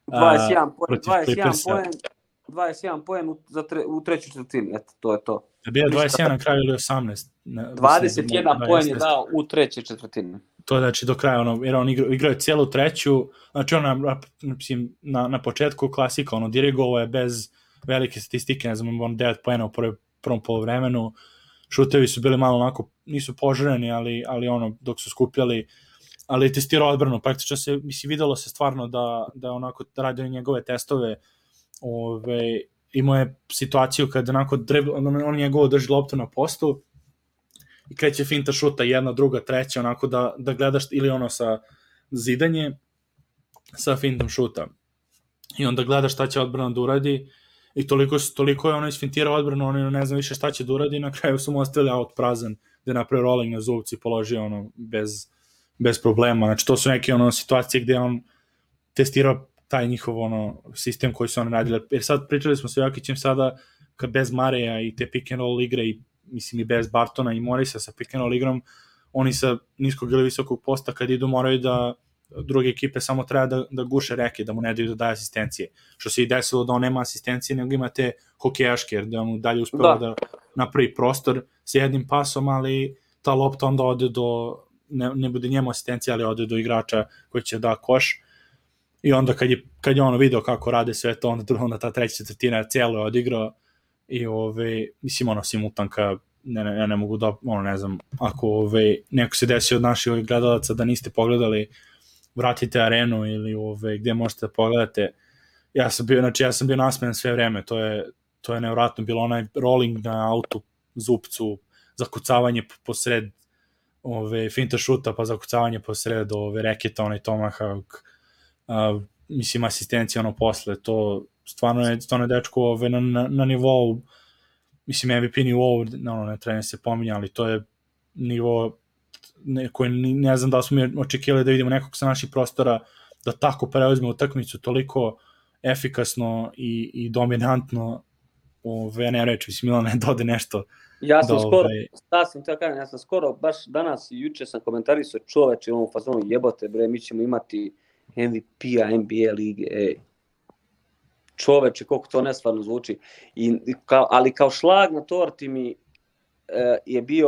21 poen u trećoj četvrtini, eto, to je to. Bio 21 na kraju ili 18? 21 poen je dao u trećoj četvrtini. To je, znači, do kraja, jer on igrao je cijelu treću, znači na početku klasika, dirigovao je bez velike statistike, ne znam, 9 poena u prvom polovremenu, šutevi su bili malo onako, nisu požureni, ali dok su skupljali, ali testirao odbranu, praktično se, mislim, videlo se stvarno da onako radio njegove testove, imao je situaciju kada onako on njegovo drži loptu na postu i kreće finta šuta, jedna, druga, treća, onako da gledaš, ili sa zidanje sa fintom šuta, i onda gledaš šta će odbrana da uradi, i toliko je isfintirao odbranu, ne znam više šta će da uradi, i na kraju su mu ostavili out prazan, gde napravio rolling na zubci i položio bez problema. Znači, to su neke situacije gde on testirao taj njihov sistem koji su oni radili. Jer sad pričali smo sa Jokićem sada, kad bez Mareja i te pick and roll igre, i mislim i bez Bartona i Morisa sa pick and roll igrom, oni sa niskog ili visokog posta kad idu moraju da druge ekipe samo treba da guše reke, da mu ne daju da daje asistencije. Što se i desilo da on nema asistencije, nego ima te hokejaške, jer da on dalje uspeva da napravi prostor sa jednim pasom, ali ta lopta onda ode ne bude njemu asistencija, ali ode do igrača koji će da koš. I onda kad je ono video kako rade sve to, onda ta treća četvrtina cijelo je odigrao, i mislim, simultanka, ne mogu da, ne znam, ako neko se desi od naših gledalaca da niste pogledali, vratite Arenu ili gdje možete da pogledate. Ja sam bio nasmejan sve vreme, to je nevratno bilo, onaj rolling na autu, zupcu, zakucavanje posred finta šuta, pa zakucavanje po sredu, reketa, onaj tomahawk, mislim, asistencija posle, to stvarno je dečko na nivou, mislim, MVP nivou, ne treba se pominja, ali to je nivo koji ne znam da smo mi očekivali da vidimo nekog sa naših prostora da tako preuzme utakmicu toliko efikasno i dominantno. Ne reći, mislim, Milan ne dode nešto. Ja sam skoro, baš danas i juče sam komentarisao čoveče u ovom fazonu, jebote bre, mi ćemo imati MVP-a NBA lige, čoveče, koliko to nestvarno zvuči. Ali kao šlag na torti mi je bio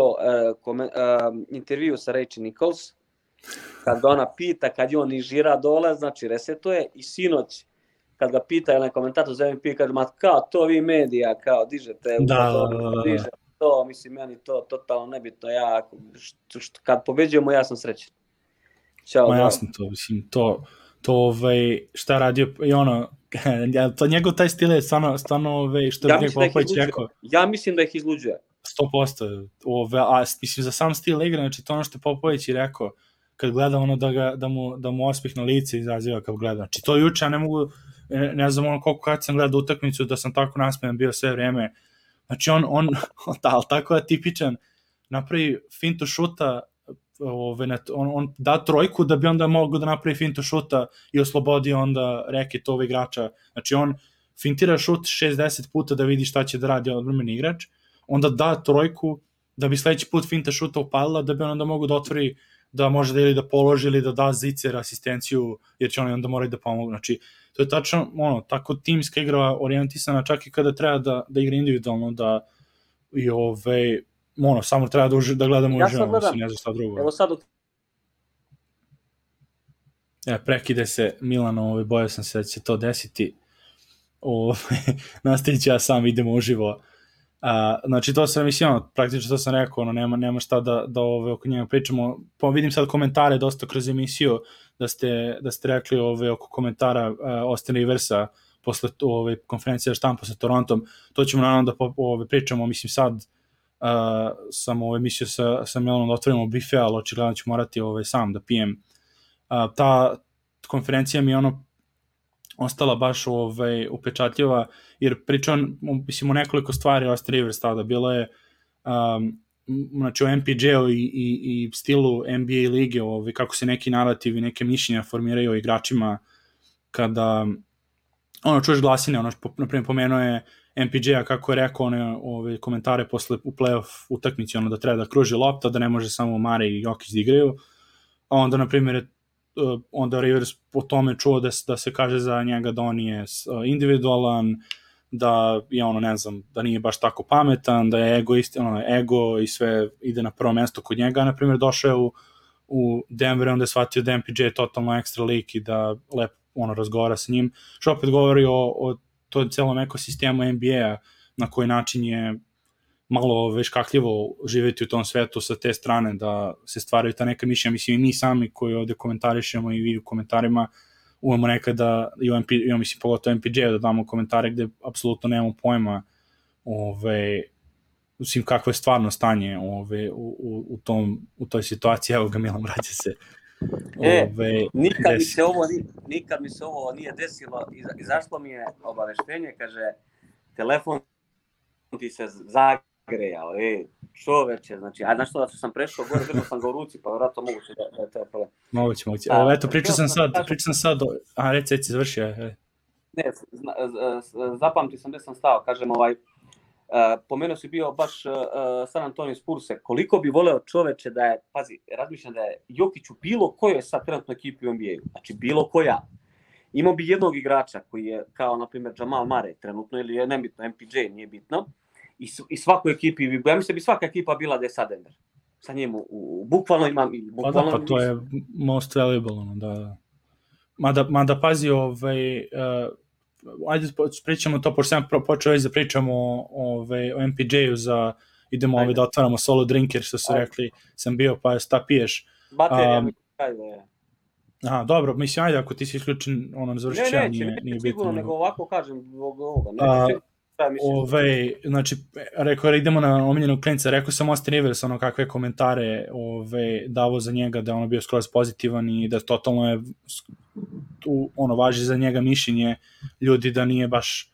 intervju sa Rachel Nichols, kad ona pita, kad je on ižira dole, znači resetuje, i sinoć, kad ga pita onaj komentator za MVP, kaže, ma kao to vi medija, kao dižete, dižete to, mislim, meni to totalno nebitno, kad pobeđujemo, ja sam srećan. Ma jasno to, mislim, to šta radio, i to njegov taj stil je stvarno, što je Greg Popović rekao. Ja mislim da ih izluđuje. 100%, mislim, za sam stil igra, znači to što je Popović i rekao, kad gleda da mu osmih na lice izaziva kad gleda. Znači to juče, ja ne mogu, ne znam koliko kad sam gledao utakmicu da sam tako nasmejan bio sve vreme. Znači on tako je tipičan, napravi fintu šuta, on da trojku da bi onda mogu da napravi fintu šuta i oslobodi onda reket ovog igrača. Znači on fintira šut 60 puta da vidi šta će da radi odbrambeni igrač, onda da trojku da bi sledeći put finta šuta upalila, da bi on onda mogu da otvori, da može ili da položi ili da zicer asistenciju, jer će oni onda morati da pomogu. Znači, to je tačno, tako timska igra orijentisana, čak i kada treba da igra individualno, da i samo treba da gledamo uživo, ne znam šta drugo. Evo sad prekide se Milan, bojao sam se da će to desiti. Nastavit ću ja sam, idemo uživo. Znači to sam, mislim, praktično to sam rekao, nema šta da oko njega pričamo. Vidim sad komentare dosta kroz emisiju da ste rekli oko komentara Austin Riversa posle konferencije štampa sa Torontom. To ćemo naravno da pričamo, mislim sad sam emisiju sa Milanom da otvorimo bife, ali očigledno ću morati sam da pijem. Ta konferencija mi je ostala baš upečatljiva, jer pričam, mislim, o nekoliko stvari Austin Rivers tada. Bilo je znači o MPJ-u i stilu NBA lige, kako se neki narativi, neke mišljenja formiraju o igračima kada čuješ glasine, naprimjer pomenuo je MPJ-a kako je rekao one komentare posle u playoff utakmici, da treba da kruži lopta, da ne može samo Mare i Jokić da igraju, a onda naprimjer onda Rivers po tome čuo da se kaže za njega da on je individualan, da je ne znam, da nije baš tako pametan, da je ego i sve ide na prvo mesto kod njega. Naprimjer, došao u Denver, onda je shvatio da MPJ je totalno ekstra lik i da lepo razgovara sa njim, što opet govori o to celom ekosistemu NBA-a, na koji način je malo škakljivo živjeti u tom svetu sa te strane, da se stvaraju ta neka mišljenja. Mislim, i mi sami koji ovde komentarišemo i vi u komentarima uvemo nekada, mislim, pogotovo MPJ-a, da damo komentare gde apsolutno nemamo pojma mislim, kakvo je stvarno stanje u toj situaciji. Evo ga, Milan, vraća se. Nikad mi se ovo nije desilo, izašlo mi je obaveštenje, kaže, telefon ti se zagrejao, čoveče, znači, znaš što, da sam prešao gore, držao sam ga u ruci, pa vratno moguće da je to problem. Moguće. Eto, pričao sam sad, reci, završio. Ne, zapamtio sam gde sam stao, kažem, pomenuo si bio baš San Antonio Spurse, koliko bi voleo čoveče da je, pazi, razmišljam da je Jokić u bilo kojoj sad trenutno ekipi u NBA-u, znači bilo koja. Imao bi jednog igrača koji je kao, na primjer, Jamal Murray trenutno, ili je nebitno, MPJ, nije bitno, i svakoj ekipi, ja mislim da bi svaka ekipa bila da je sad Denver. Sa njim bukvalno imam... Pa to je most valuable, da. Mada pazi, ajde pričamo to, pošto sam počeo već da pričamo o MPJ-u, idemo da otvaramo solo drinker, što su rekli, sam bio, pa šta piješ? Baterija mi krajda je. Aha, dobro, mislim, ajde, ako ti si isključen, završit će, nije bitno. Sigurno, nego ovako kažem zbog ovoga. znači, rekao idemo na omiljenog klinca, rekao sam Austin Rivers, ono kakve komentare davo za njega, da ono bio skroz pozitivan i da totalno je ono važi za njega mišljenje ljudi da nije baš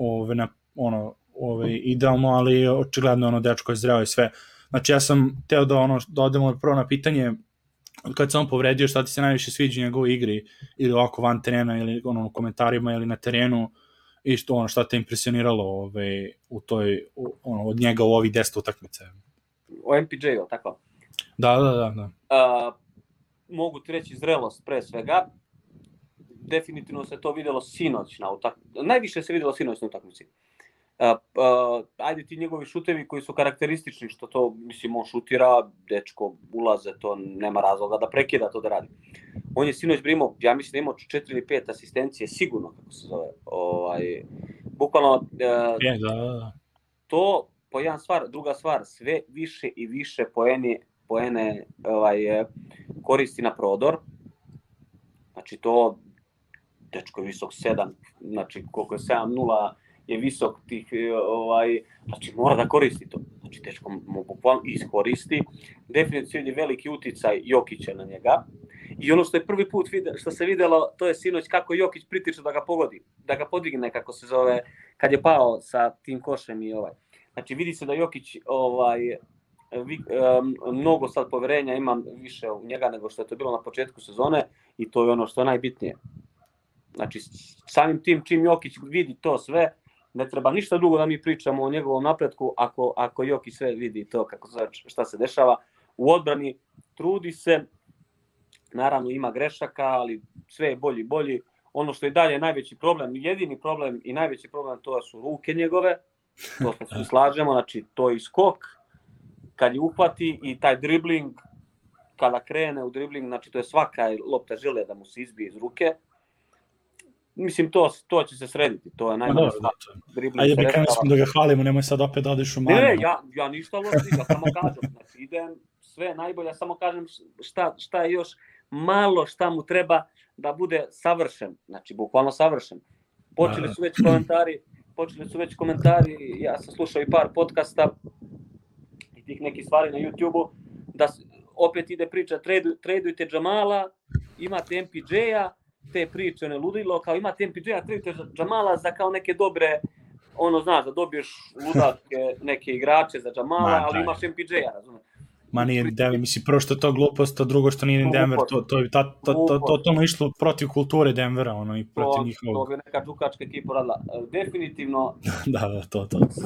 idealno, ali očigledno ono dečko je zreo i sve. Znači ja sam teo da odemo prvo na pitanje kad se on povredio, šta ti se najviše sviđa u njegovoj igri ili ovako van terena ili u komentarima ili na terenu i šta te impresioniralo u toj, od njega u ovih 10 utakmice? O MPJ-u, tako? Da. Mogu ti reći zrelost pre svega. Definitivno se to videlo sinoć na utakmici. Najviše se videlo sinoć na utakmici. Ajde ti njegovi šutevi koji su karakteristični, što to, mislim, on šutira, dečko ulaze, to nema razloga da prekida to da radi. On je sinoć primao, ja mislim da imao 4 ili 5 asistencije, sigurno, kako se zove. Bukvalno, to po jedan stvar, druga stvar, sve više i više poene koristi na prodor. Znači to, dečko je visok 7, znači koliko je 7-0, je visok tih, znači mora da koristi to. Znači dečko mu bukvalno iskoristi. Definitivno je veliki uticaj Jokića na njega. I ono što je prvi put što se videlo, to je sinoć kako Jokić pritiče da ga pogodi, da ga podigne, kako se zove, kad je pao sa tim košem i Znači vidi se da Jokić mnogo sad poverenja ima više u njega nego što je to bilo na početku sezone i to je ono što je najbitnije. Znači samim tim čim Jokić vidi to sve, ne treba ništa drugo da mi pričamo o njegovom napretku ako Jokić sve vidi to kako šta se dešava. U odbrani trudi se, naravno ima grešaka, ali sve je bolji. Ono što je dalje najveći problem, jedini problem i najveći problem, to su ruke njegove, to se slažemo, znači to je skok, kad je uhvati i taj dribling, kada krene u dribling, znači to je svaka lopta žele da mu se izbije iz ruke. Mislim, to će se srediti, to je najbolja stvar. Ajde bi krenuli smo da ga hvalimo, nemoj sad opet da odeš u manu. Ne, ja ništa loši, ja samo kažem, znači idem sve najbolje, samo kažem šta je još malo, šta mu treba da bude savršen, znači bukvalno savršen. Počeli su već komentari, ja sam slušao i par podcasta i tih nekih stvari na YouTube-u, da opet ide priča, tradujte Džamala, imate MPJ-a, te priče ne ludilo, kao imate MPJ-a, tradujte Džamala za kao neke dobre, znaš, da dobiješ ludake neke igrače za Džamala, ali imaš MPJ-a, razumiješ? Ma nije Denver, mislim, prvo što je to glupost, a drugo što nije Denver, to je išlo protiv kulture Denvera, i protiv njihovog. To bi neka džukačka ekipa radila. Definitivno, to.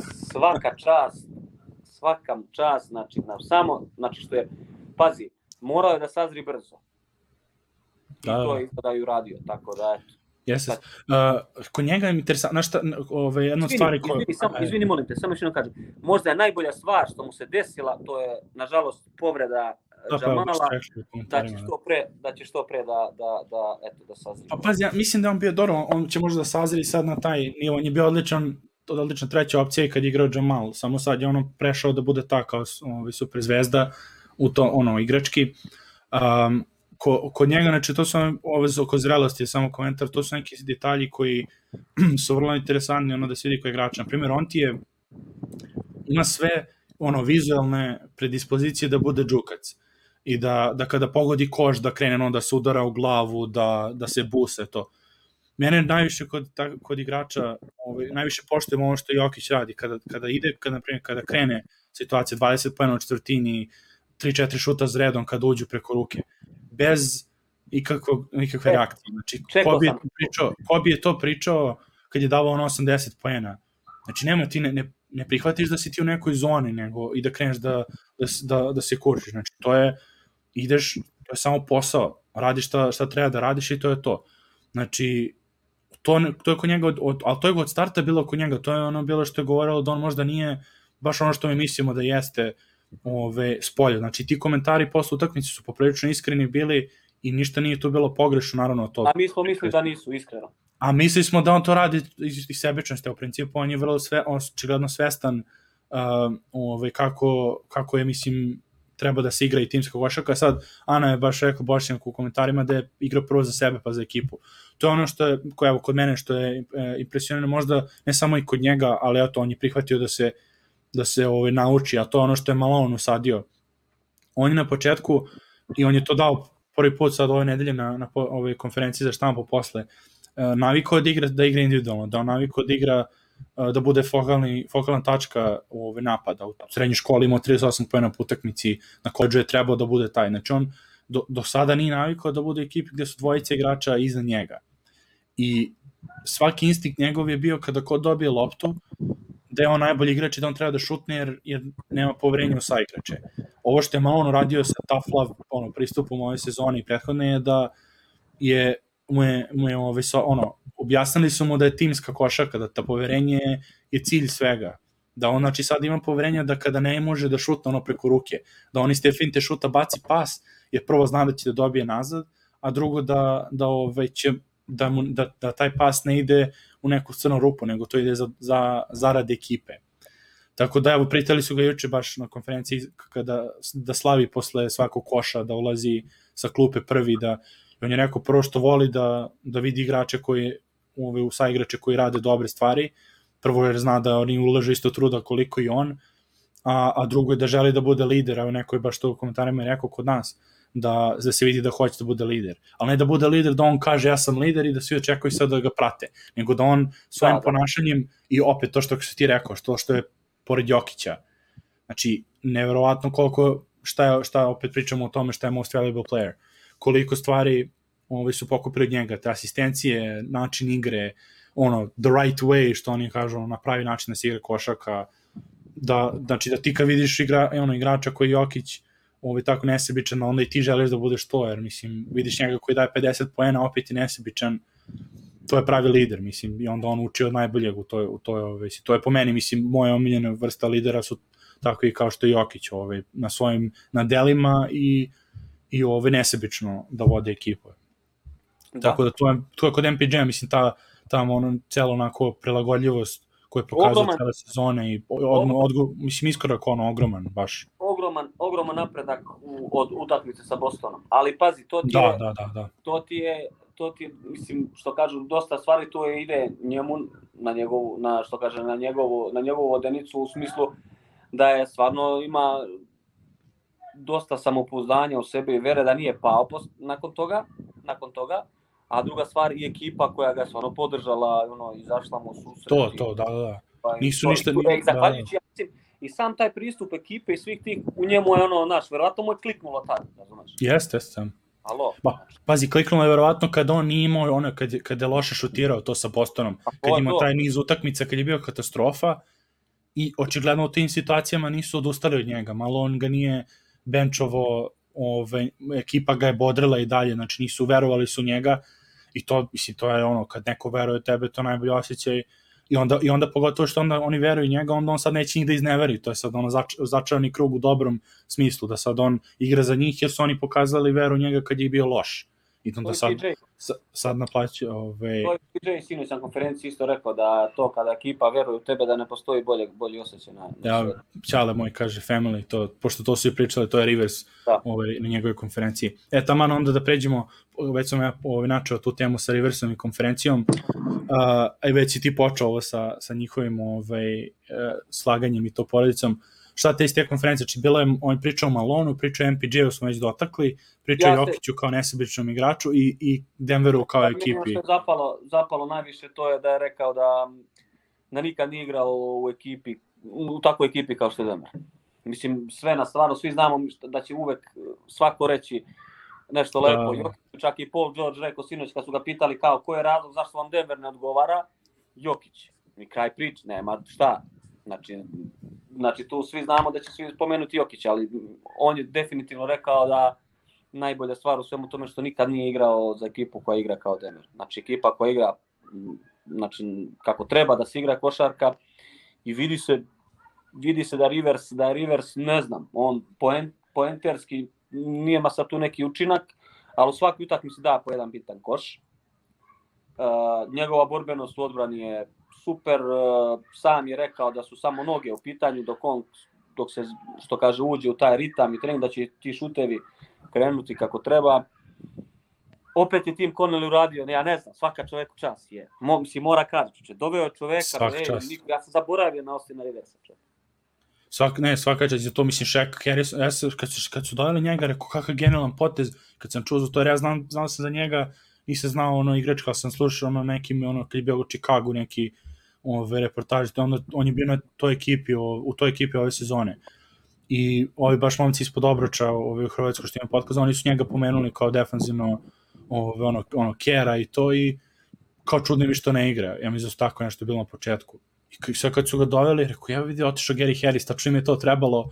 Svaka čast, znači, samo, znači što je, pazi, morao je da sazri brzo. I to je isto da je uradio, tako da, eto. Jeste. Kod njega je interesantno, jedna stvar koja... Izvini, molim te, samo još jedno kažem. Možda je najbolja stvar što mu se desila, to je, nažalost, povreda Džamala, da će što pre da sazri. Pa pazi, ja mislim da on bio dobro, on će možda da sazri sad na taj nivo, on je bio odlična treća opcija i kad je igrao Džamal, samo sad je ono prešao da bude ta kao super zvezda u to, igrački. Kod njega, znači, to su oko zrelosti, samo komentar, to su neki detalji koji su vrlo interesantni, da se vidi koji igrač. Na primjer, on ima sve vizualne predispozicije da bude džukac i da kada pogodi koš, da krene da se udara u glavu, da se buse to. Mene najviše kod igrača, najviše poštujem ovo što Jokić radi, kada krene situacija 20 poena u četvrtini, 3-4 šuta z redom kada uđu preko ruke, bez ikakve reakcije. Znači, ko bi je to pričao kad je davao 80 poena? Znači, nema, ti ne prihvatiš da si ti u nekoj zoni, nego i da kreneš da se kuršiš. Znači, ideš, to je samo posao, radiš šta treba da radiš i to je to. Znači, to je kod njega, ali to je od starta bilo kod njega, to je bilo što je govorilo da on možda nije baš ono što mi mislimo da jeste spolja. Znači, ti komentari posle utakmice su poprilično iskreni bili i ništa nije tu bilo pogrešno, naravno to. A mi smo mislili da nisu, iskreno. A mislili smo da on to radi iz sebičnosti, u principu on je vrlo očigledno svestan kako je, mislim, treba da se igra i timska košarka. Sad, Ana je baš rekao Bošnjak u komentarima da je igra prvo za sebe pa za ekipu. To je ono što je, evo, kod mene što je impresionirano, možda ne samo i kod njega, ali eto, on je prihvatio da se nauči, a to je ono što je Malone usadio. On je na početku, i on je to dao prvi put sad ove nedelje na ovoj konferenciji za štampu posle, navikao da igra individualno, da on navikao da igra, da bude fokalna tačka napada. U srednjoj školi imao 38 poena po utakmici, na koleđu je trebao da bude taj. Znači on do sada nije navikao da bude ekipi gde su dvojice igrača iza njega. I svaki instinkt njegov je bio kada ko dobije loptu, da je on najbolji igrač i da on treba da šutne jer nema poverenja u saigrače. Ovo što je Malone uradio sa tough love pristupom ove sezone i prethodne je da objasnili su mu da je timska košarka, da ta poverenje je cilj svega. Da on znači sad ima poverenja da kada ne može da šutne preko ruke, da on iz te finte šuta baci pas, jer prvo zna da će da dobije nazad, a drugo da taj pas ne ide u neku crnu rupu, nego to ide za zarad ekipe. Tako da, evo, pritali su ga juče baš na konferenciji da slavi posle svakog koša, da ulazi sa klupe prvi, on je rekao prvo što voli da vidi igrače saigrače koji rade dobre stvari, prvo jer zna da oni ulaže isto truda koliko i on, a drugo je da želi da bude lider, evo neko je baš to u komentarima rekao kod nas, da se vidi da hoće da bude lider. Ali ne da bude lider da on kaže ja sam lider i da svi očekuju sad da ga prate, nego da on svojim ponašanjem i opet to što si ti rekao, što je pored Jokića. Znači, neverovatno koliko, šta opet pričamo o tome šta je most valuable player. Koliko stvari su pokupili od njega, te asistencije, način igre, the right way, što oni kažu, na pravi način da se igra košarka, znači da ti kad vidiš igrača koji je Jokić, tako nesebičan, onda i ti želiš da budeš to, jer mislim, vidiš njega koji daje 50 poena, opet je nesebičan, to je pravi lider, mislim, i onda on uči od najboljeg to je po meni, mislim, moja omiljena vrsta lidera su tako i kao što je Jokić, na svojim delima i nesebično da vode ekipu. Tako da to je kod MPJ, mislim, tamo celo onako prilagodljivost koju je pokazao cele sezone i mislim, iskorak ogroman, baš. Ogroman napredak od utakmice sa Bostonom, ali pazi, to ti je, mislim, što kažu, dosta stvari to ide njemu na njegovu vodenicu, u smislu da je stvarno ima dosta samopouzdanja u sebi i vere da nije pao nakon toga, a druga stvar i ekipa koja ga stvarno podržala, izašla mu u susret. To, da. Nisu ništa... Zahvaljujući, i sam taj pristup ekipe i svih tih, u njemu je verovatno mu je kliknulo tada, znaš. Jeste. Alo? Pazi, kliknulo je verovatno kad on nije imao, kad je loše šutirao to sa Bostonom, kad ima taj niz utakmica, kad je bio katastrofa i očigledno u tim situacijama nisu odustali od njega, malo on ga nije benčovo, ekipa ga je bodrila i dalje, znači nisu verovali su njega i to, mislim, to je kad neko veruje u tebe, to je najbolji osjećaj i onda pogotovo što onda oni veruju njega, onda on sad neće njih da izneveri, to je sad začarani krug u dobrom smislu, da sad on igra za njih jer su oni pokazali veru u njega kad je bio loš. I onda sad naplaće... To je PJ sinoć na konferenciji isto rekao da to kada ekipa veruje u tebe da ne postoji bolji osjećaj na ja, Ćale moj kaže family, pošto to su i pričali, to je Rivers na njegovoj konferenciji. Taman onda da pređemo, već sam ja načeo tu temu sa Riversom i konferencijom, već si ti počeo ovo sa njihovim slaganjem i to porodicom. Šta te iz te konferencije? Znači, on pričao o Malonu, pričao o MPJ-u smo već dotakli, pričao o Jokiću kao nesebičnom igraču i Denveru kao ekipi. Što je zapalo najviše, to je da je rekao da nikad nije igrao u takvoj ekipi kao što je Denver. Mislim, sve na stvarno, svi znamo da će uvek svako reći nešto lepo. Jokić, čak i Paul George rekao sinoć kad su ga pitali koji je razlog, zašto vam Denver ne odgovara, Jokić. I kraj priče, nema šta. Znači, tu svi znamo da će svi spomenuti Jokića, ali on je definitivno rekao da najbolja stvar u svemu tome što nikad nije igrao za ekipu koja igra kao Denver. Znači, ekipa koja igra kako treba da se igra košarka i vidi se da Rivers, ne znam, on poenterski nije ma sad tu neki učinak, ali u svakoj utakmici da po jedan bitan koš. Njegova borbenost u odbrani je super, sam je rekao da su samo noge u pitanju, dok on dok se, što kaže, uđe u taj ritam i trening, da će ti šutevi krenuti kako treba. Opet je tim Connelly uradio, ja ne znam, svaka čoveku čas je. Mora kaži, doveo čoveka, ja sam zaboravio na Austina Riversa. Svaka čast, to mislim Shaq Harris, kad su dodali njega, rekao kakav genijalan potez, kad sam čuo za to, jer ja znao sam za njega, nisam znao igrač, kao sam slušao nekim, kad je bio u Chicagu neki reportaži, on je bio na toj ekipi, u toj ekipi ove sezone. I ovi baš momci ispod Obroča u Hrvatskoj što imam podcast, oni su njega pomenuli kao defanzivno kera i to, i kao čudno mi što ne igra. Ja mislim da su tako nešto bilo na početku. I sad kad su ga doveli, rekao, ja vidio, otišao Gary Harris, tačno im je to trebalo,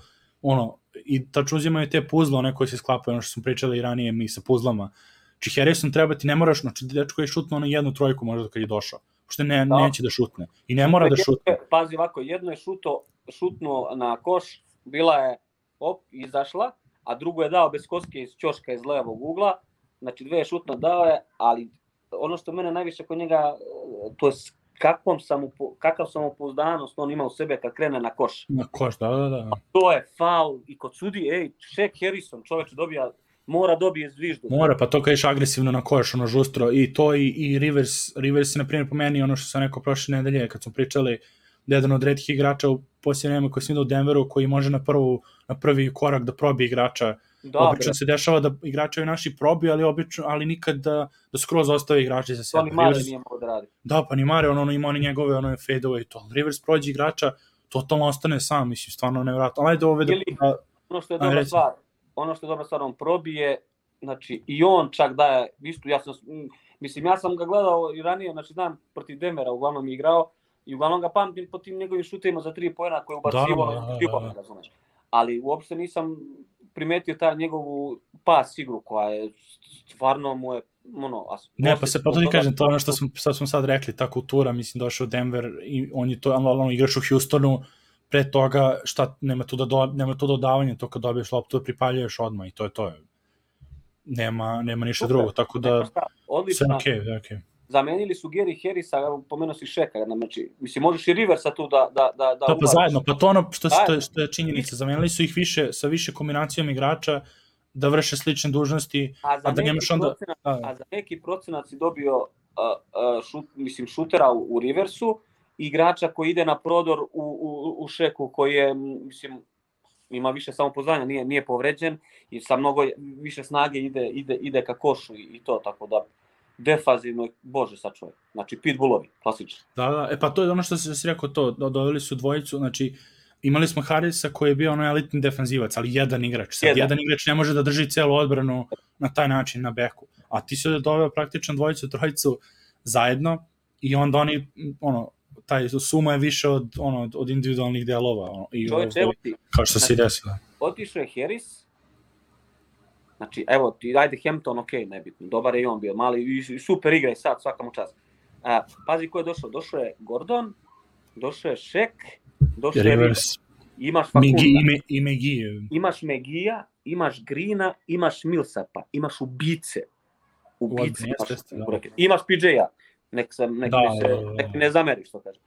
i tačno uzimaju te puzle, one koje se sklapaju, što smo pričali i ranije mi sa puzlama. Či Harrisom treba ti, ne moraš, znači dečko je šutno jednu trojku možda kad je došao. Što neće da šutne. I ne mora da šutne. Pazi ovako, jedno je šutnuo na koš, bila je izašla, a drugo je dao bez koske iz ćoška iz levog ugla, znači dve je šutno dao je, ali ono što mene najviše kod njega, to je kakav samopouzdanost on ima u sebe kad krene na koš. Na koš, da. To je faul i kod sudi, Shaq Harrison, čoveč mora dobije zviždu. Mora, pa to kad ješ agresivno na koš, žustro, i to i Rivers je, na primjer, po meni, ono što sam rekao prošle nedelje, kad smo pričali, jedan od retkih igrača u posljednje vreme koji sam vidio u Denveru, koji može na prvi korak da probije igrača. Obično se dešava da igračevi naši probiju, ali nikad da skroz ostave igrače za sebe. To ni Mare nije mogo da radi. Da, pa ni Mare, ima oni njegove fade-ove i to. Rivers prođe igrača, totalno ostane sam, mislim, stvarno nevjerojatno. Ajde ove da... Ono što je dobra stvar, on probije, znači i on čak daje, ja sam ga gledao i ranije, znači znam, protiv Denvera uglavnom je igrao, i uglavnom ga pamtim po tim njegovim šutima za 3 poena koje ubacivo, razumeš. Ali uopšte nisam primetio taj njegovu pas igru koja je stvarno mu je Ne, pa to ti kažem, to je ono što smo sad rekli, ta kultura, mislim, došao u Denver i on je to, igraš u Houstonu, pre toga, nema tu dodavanje, to kad dobiješ loptu, pripaljuješ odmah i to je to. Nema ništa drugo, tako da sve okej. Zamenili su Gary Harrisa, pomenuo si Shaka, znači, mislim, možeš i Riversa tu da pa zajedno, pa to ono što je činjenica, zamenili su ih sa više kombinacijom igrača da vrše slične dužnosti, a da nemaš onda... A za neki procenat si dobio šutera u Riversu, igrača koji ide na prodor u Šeku, koji je, mislim, ima više samopouzdanja, nije povređen i sa mnogo više snage ide ka košu i to, tako da defazivno, bože sačuvaj. Znači, pitbullovi, klasično. Da, pa to je ono što si rekao to, doveli su dvojicu, znači, imali smo Harrisa koji je bio elitni defanzivac, ali jedan igrač. Jedan igrač ne može da drži celu odbranu na taj način na beku. A ti si doveo praktično dvojicu, trojicu zajedno i onda oni, taj suma je više od individualnih delova. Kao što si desilo. Otišao je Harris, znači, evo, ajde Hampton, nebitno, dobar je i on bio, mali i super igra i sad, svaka mu čast. Pazi ko je došao, došao je Gordon, došao je Shaq, došao je Rivers. Imaš Fakunda, imaš Megija, imaš Greena, imaš Millsapa, imaš ubice imaš PJ-a, nek ne zameri što kažem.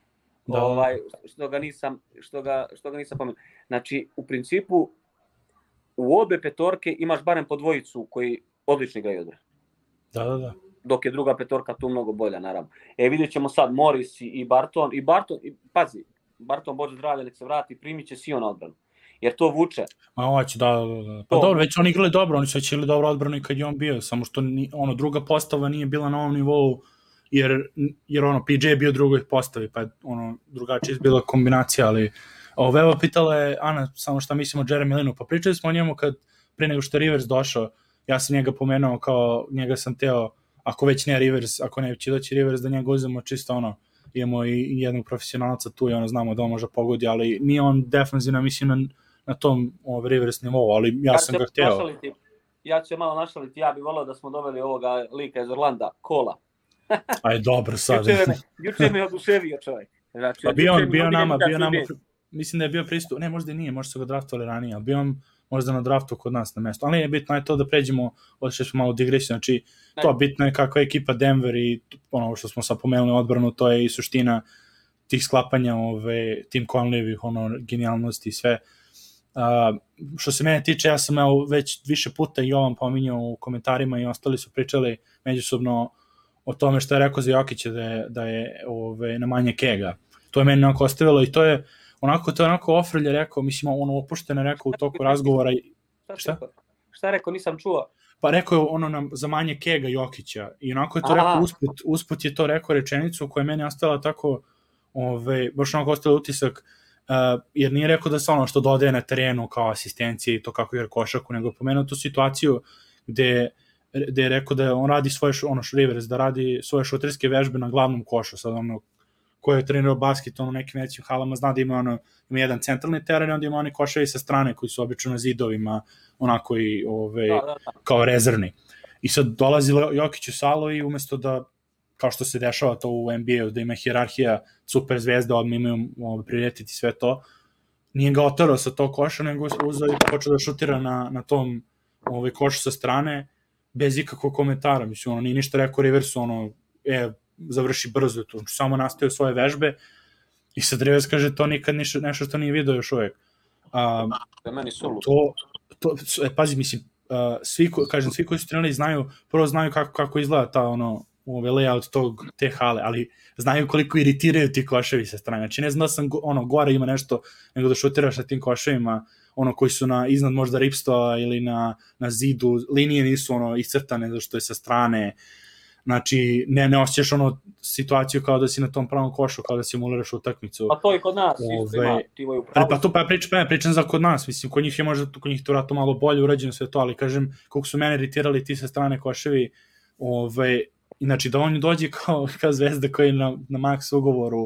Što ga nisam pomenuo. Znači, u principu, u obe petorke imaš barem po dvojicu koji odlično igraju odbranu. Da. Dok je druga petorka tu mnogo bolja, naravno. Vidjet ćemo sad Morris i Barton. Pazi, Barton, bože zdravlje, nek se vrati, primit će Sion odbranu. Jer to vuče. Hoće, da. Pa dobro, već oni igrali dobro, oni su već igrali dobro odbranu i kad je on bio, samo što druga postava nije bila na ovom nivou, jer PJ je bio drugoj postavi, pa je drugačije bila kombinacija, ali Evo pitala je Ana samo šta mislimo o Jeremy Linu, pa pričali smo o njemu pre nego što je Rivers došao, ja sam njega pomenuo kao, njega sam teo, ako već ne Rivers, ako ne će doći Rivers, da njega uzemo čisto imamo i jednog profesionalca tu i znamo da on može pogodi, ali nije on defanzivno, mislim na tom Rivers nivou, ali ja sam ga hteo. Ja ću malo našaliti, ja bih volao da smo doveli ovoga lika iz Orlanda, Kola. Aj dobro sad. Juče me oduševio čovjek. Znači, bio nama, mislim da je bio pristup, ne možda i nije, možda su ga draftovali ranije, ali bio on možda na draftu kod nas na mesto, ali je bitno je to da pređemo, odšli smo malo u digresiju, znači to bitno je kakva je ekipa Denver i ono što smo sad pomenuli odbranu, to je i suština tih sklapanja, Tim Conley, genijalnosti i sve. Što se mene tiče, ja sam već više puta i Jovan pominjao u komentarima i ostali su pričali međusobno o tome što je rekao za Jokića da je na manje kega. To je meni onako ostavilo i to je onako ofrlje rekao, mislim, ono opušteno rekao u toku razgovora. Šta je rekao, nisam čuo? Pa rekao je za manje kega Jokića i onako je to rekao usput je to rekao rečenicu koja je meni ostala tako, baš onako ostala utisak, jer nije rekao da se ono što dodaje na terenu kao asistencije i to kako igra košarku, nego pomenuo tu situaciju gde je rekao da on radi svoje, Rivers, da radi svoje šuterske vežbe na glavnom košu, sad ko je trenirao basket u nekim većim halama, zna da ima jedan centralni teren, onda ima oni koševi sa strane koji su obično na zidovima, onako i kao rezervni. I sad dolazi Jokić u salu i umesto da, kao što se dešava to u NBA-u, da ima hijerarhija super zvezda, odmah imaju prioritet i sve to, nije ga otarao sa tog koša, nego uzeo i počeo da šutira na tom košu sa strane, bez ikakvog komentara. Mislim, nije ništa rekao Riversu, završi brzo, tu samo nastavio svoje vežbe i sad Rivers kaže to nikad nešto što nije vidio još uvek. Pazi, mislim, svi koji su trenirali prvo znaju kako izgleda ta layout te hale, ali znaju koliko iritiraju ti koševi sa strane. Znači ne znam da sam gore ima nešto nego da šutiraš sa tim koševima koji su iznad možda ripstoa ili na zidu, linije nisu iscrtane zašto je sa strane. Znači, ne osjećaš situaciju kao da si na tom pravom košu, kao da si simuliraš utakmicu. Pa to i kod nas isto ima, ti imaju pravo. Pa pričam za kod nas, mislim, kod njih je možda to vratno malo bolje urađeno sve to, ali kažem, koliko su mene iritirali ti sa strane koševi, znači da on dođe kao zvezda koji je na maks ugovoru,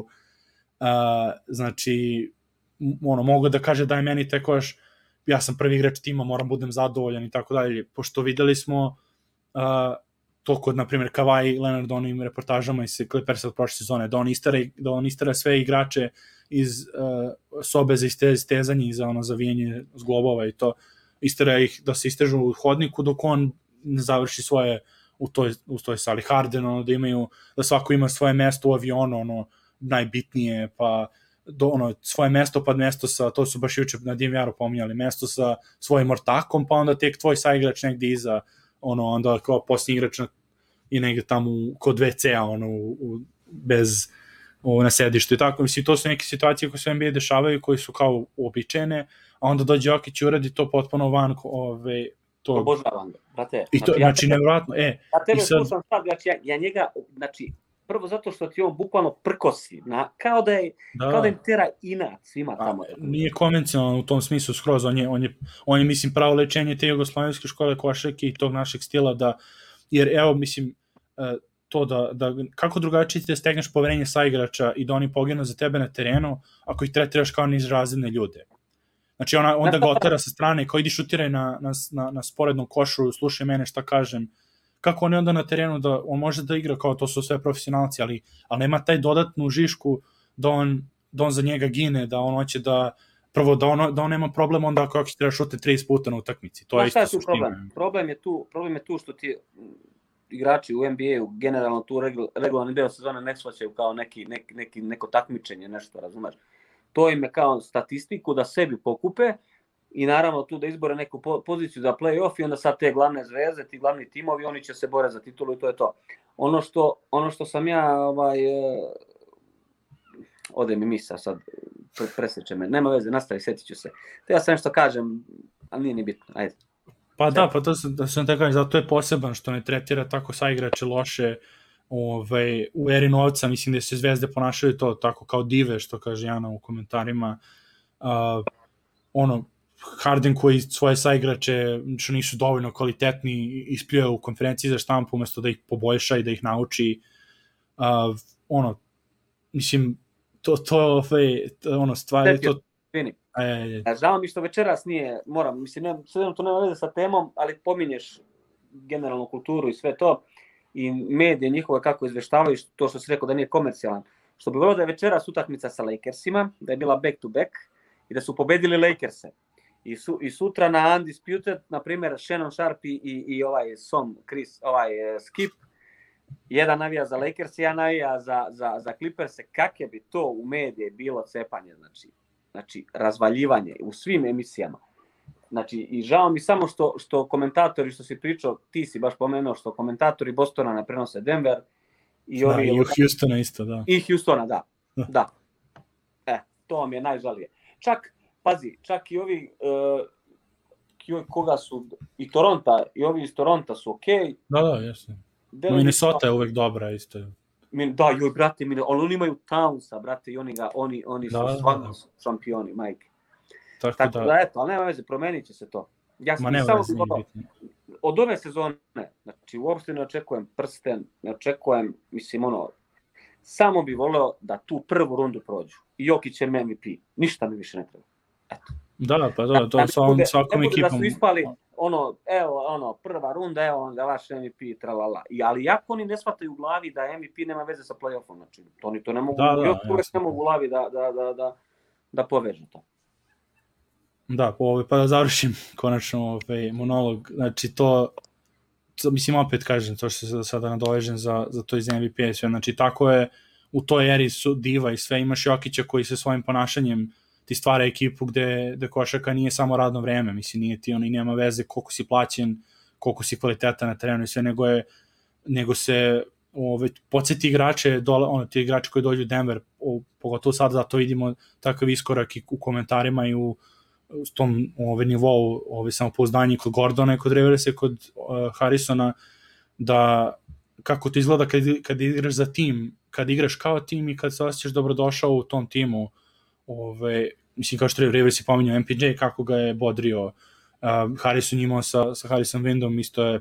znači, mogu da kaže da je meni taj koš, ja sam prvi igrač tima, moram budem zadovoljan i tako dalje, pošto videli smo to kod, na primjer, Kawhi Leonard onim reportažama iz Clippersa od prošle sezone, da on istara sve igrače iz sobe za istezanje i za zavijanje zglobova i to, istara ih da se istežu u hodniku dok on ne završi svoje u toj sali. Harden, da svako ima svoje mesto u avionu, najbitnije, pa svoje mesto, pa mesto sa, to su baš juče na DNVR-u pominjali, mesto sa svojim ortakom, pa onda tek tvoj saigrač negdje iza, onda kao posljednji igrač i negdje tamo kod WC-a, bez na sedištu i tako. Mislim, to su neke situacije koje se u NBA dešavaju, koje su kao uobičajene, a onda dođe Jokić i uradi to potpuno van obožavam ga, brate. I to, znači, nevjerojatno. Ja tebe slušam sad, ja njega, znači, prvo zato što ti on bukvalno prkosi, kao da im tera inat svima tamo. Nije konvencionalno u tom smislu skroz, on je mislim, pravo lečenje te jugoslovenske škole košarke i tog našeg stila, jer evo, mislim, to da kako drugačije ti da stegneš poverenje saigrača i da oni poginu za tebe na terenu, ako ih tretiraš kao nižrazredne ljude. Znači, onda ga otera sa strane, kao idi šutiraj na sporednom košu, slušaj mene šta kažem. Kako on je onda na terenu, da on može da igra kao to su sve profesionalci, ali nema taj dodatnu žišku da on za njega gine, da on hoće da, prvo da on nema problem onda ako će treba šute 30 puta na utakmici. To je isto suština. Problem je tu što ti igrači u NBA-u generalno tu regularni deo sezone ne shvaćaju kao neko takmičenje, nešto, razumeš? To im je kao statistiku da sebi pokupe i naravno tu da izbore neku poziciju za play-off i onda sad te glavne zvezde, ti glavni timovi, oni će se bore za titulu i to je to. Ono što sam ja, ode mi misa sad, presjeće me, nema veze, nastavi, sjetit ću se. To ja sam nešto kažem, ali nije ni bitno, ajde. Pa da, pa to sam te kažem, zato je poseban što ne tretira tako saigrače loše u eri novca, mislim da se zvezde ponašaju to tako kao dive, što kaže Jana u komentarima. Harden koji svoje saigrače što nisu dovoljno kvalitetni ispljuje u konferenciji za štampu umjesto da ih poboljša i da ih nauči. Mislim, stvari to... Žao mi što večeras nije, sve to nema veze sa temom, ali pominješ generalnu kulturu i sve to i medije njihove kako izveštavaju, to što si rekao da nije komercijalan. Što bi volio da je večeras utakmica sa Lakersima, da je bila back to back i da su pobedili Lakerse. I sutra na Undisputed, na primjer, Shannon Sharp i Chris Skip, jedan navija za Lakers, jedan navija za Clippers, kakve bi to u medije bilo cepanje, znači. znači razvaljivanje u svim emisijama. Znači, i žao mi samo što komentatori, što si pričao, ti si baš pomenuo, što komentatori Bostona ne prenose Denver. I Houstona isto, da. I Houstona, da. To vam je najžalije. Čak i ovi koga su, i Toronto, i ovi iz Toronta su okej. Da, jesno. Minnesota je uvek dobra, isto. Da, joj, brate, ali oni imaju Townsa, brate, i oni su stvarno šampioni, majke. Tako da, eto, ali nema veze, promenit će se to. Ja sam samo od ove sezone, znači, uopšte ne očekujem prsten, ne očekujem, mislim, samo bi voleo da tu prvu rundu prođu. I Jokić je MVP. Ništa mi više ne treba. Eto. Da, pa to sa svakom ekipom. Da su ispali, prva runda, evo onda vaš MVP, tralala. Ali jako oni ne shvataju u glavi da MVP nema veze sa play-offom. Znači, oni to ne mogu, ne mogu u glavi da povežu to. Da, pa da završim konačno monolog. Znači, to mislim, opet kažem, to što se sada nadovežem za to iz MVP-a i sve. Znači, tako je, u toj eri su diva i sve. Imaš Jokića koji se svojim ponašanjem ti stvara ekipu gde košarka nije samo radno vreme, mislim, nije ti i nema veze koliko si plaćen, koliko si kvalitetan na terenu i sve, nego se podsjeti igrače, ti igrači koji dođu u Denver, pogotovo sad da to vidimo takav iskorak i u komentarima i u tom nivou samopouzdanja kod Gordona i kod Riversa i kod Harrisona, da kako to izgleda kad igraš za tim, kad igraš kao tim i kad se osjećaš dobrodošao u tom timu. Mislim, kao što Rivers je pominjao MPJ, kako ga je bodrio. Harrison imao sa Harrison Windom, isto je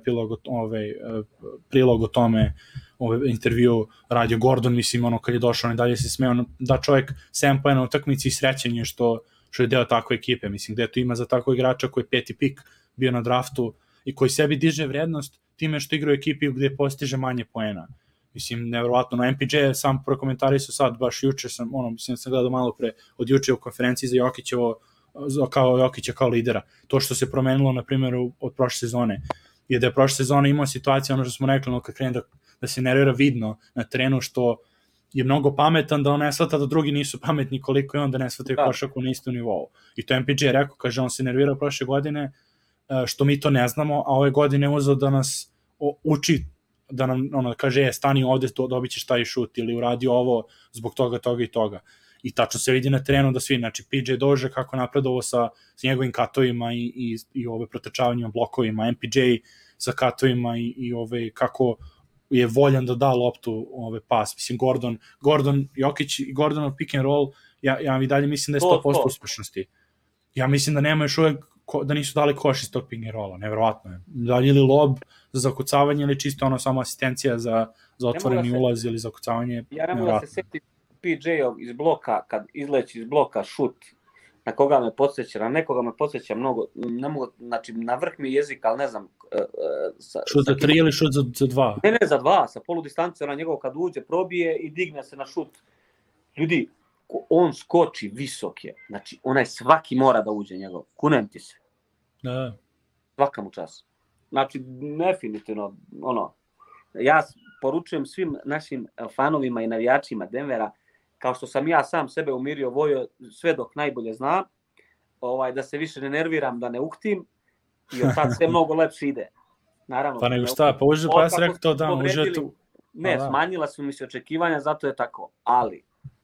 prilog o tome, intervju radio Gordon, mislim, kad je došao, on dalje se smeo, da čovjek 7 poena u utakmici i srećen je što je deo takve ekipe, mislim, gde to ima za takvog igrača koji je 5. pik bio na draftu i koji sebi diže vrednost time što igra u ekipi gde postiže manje poena. Mislim, nevjerovatno, no MPJ je sam prokomentarisao sad, baš juče sam, mislim, sam gledao malo pre od juče u konferenciji za Jokića kao lidera. To što se promenilo, na primjer, od prošle sezone, je da je prošle sezone imao situacija, ono što smo rekli, kad krene da se nervira vidno na terenu, što je mnogo pametan, da on ne shvata da drugi nisu pametni koliko je on, da ne shvataju košarku na istom nivou. I to MPJ je rekao, kaže, on se nervirao prošle godine, što mi to ne znamo, a ove godine uzeo da nas uči, da nam kaže, stani ovde, dobit ćeš taj šut, ili uradi ovo zbog toga i toga. I tačno se vidi na terenu da svi, znači PJ Dože kako napredovo sa njegovim katovima i protrčavanjima, blokovima, MPJ sa katovima i kako je voljan da da loptu pas. Mislim, Gordon, Jokić i Gordonov pick and roll, ja i dalje mislim da je 100% uspešnosti. Ja mislim da nema još uvek, da nisu dali koš iz tog pick and rolla, nevjerovatno je. Dalje ili lob za zakucavanje ili čisto samo asistencija za otvoreni ulaz ili zakucavanje. Ja ne mogu da se seti PJ-ov iz bloka, kad izleći iz bloka šut, na koga me podsjeća, na nekoga me podsjeća mnogo, ne mogu, znači na vrh mi jezika, ali ne znam. Šut za 3 ili šut za 2? Ne, za 2, sa poludistance, na njegov kad uđe, probije i digne se na šut. Ljudi, on skoči visok je, znači onaj svaki mora da uđe njegov, kunem ti se. Da. Svaka mu čas. Znači, definitivno, ja poručujem svim našim fanovima i navijačima Denvera, kao što sam ja sam sebe umirio, vojio sve dok najbolje znam, da se više ne nerviram, da ne uhtim i od tad sve mnogo lepše ide. Naravno. Pa nego šta, pa uđe, pa ja sam rekao to da, uđe tu. Ne, smanjila su mi se očekivanja, zato je tako, ali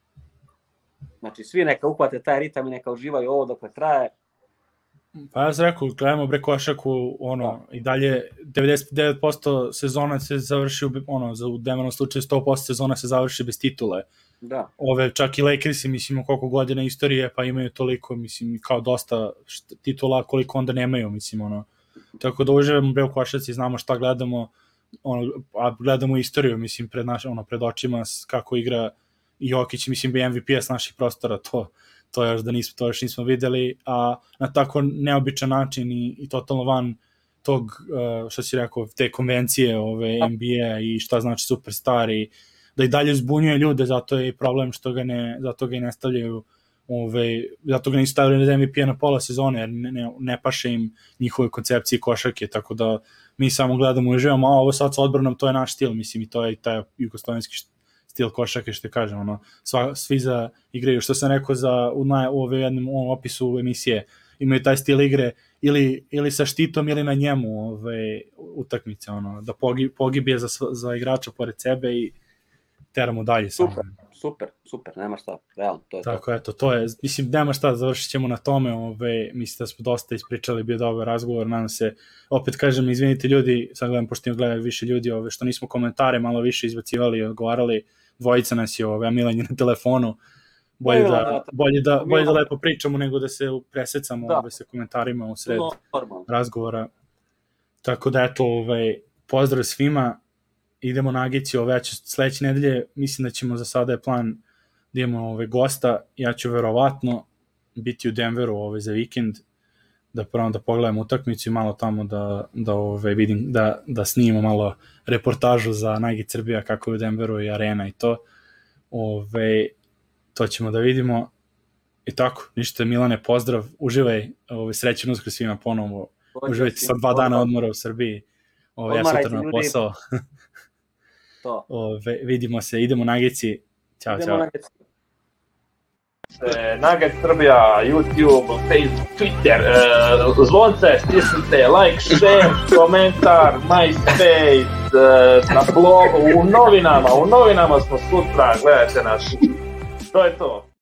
znači svi neka uhvate taj ritam i neka uživaju ovo dok traje. Pa ja sam rekao, gledamo košarku, i dalje 99% sezona se završi, u Denverom slučaju 100% sezona se završi bez titule. Da. Čak i Lakersi, mislim, koliko godina istorije, pa imaju toliko, mislim, kao dosta titula, koliko onda nemaju, mislim, Tako da uživamo u košarci, znamo šta gledamo, a gledamo istoriju, mislim, pred očima kako igra Jokić, mislim, bi MVP-a s naših prostora, to još nismo videli, a na tako neobičan način i totalno van tog, što si rekao, te konvencije NBA i šta znači superstar i da i dalje zbunjuje ljude, zato je problem zato ga i ne stavljaju, zato ga nisu stavljali za MVP-a na pola sezone, jer ne paše im njihove koncepcije košarke, tako da mi samo gledamo i uživamo, a ovo sad sa odbranom, to je naš stil, mislim, i to je taj jugoslovenski stil košarke, što kažem, ono, svi igraju, što sam rekao u jednom opisu emisije, imaju taj stil igre ili sa štitom ili na njemu utakmice, ono, da pogibije za igrača pored sebe i teramo dalje. Super, nema šta, realno, to je tako, eto, to je, mislim, nema šta, završit ćemo na tome, mislim da smo dosta ispričali, bio dobar razgovor, nadam se, opet kažem, izvinite ljudi, sad gledam, pošto im gledaju više ljudi, što nismo komentare malo više izbacivali i odgovarali, dvojica nas je, a Milan je na telefonu, bolje da lepo pričamo nego da se presecamo sa komentarima u sred razgovora. Tako da, eto, pozdrav svima, idemo na Agiciju, sledeće nedelje, mislim da ćemo za sada je plan da imamo gosta, ja ću verovatno biti u Denveru za vikend, da prvo da pogledam utakmicu i malo tamo da vidim, da snimimo malo reportažu za Nike Srbija, kako je u Denveru i arena i to. To ćemo da vidimo. I tako, ništa, Milane, pozdrav, uživaj, srećan Uskrs svima ponovo, uživajte sa 2 dana odmora u Srbiji, ja sutra na posao. Vidimo se, idemo na Agici, ćao. Nugget Srbija, YouTube, Facebook, Twitter, zvonce, stisnite, like, share, komentar, MySpace, na blogu, u novinama smo sutra, gledajte nas, to je to.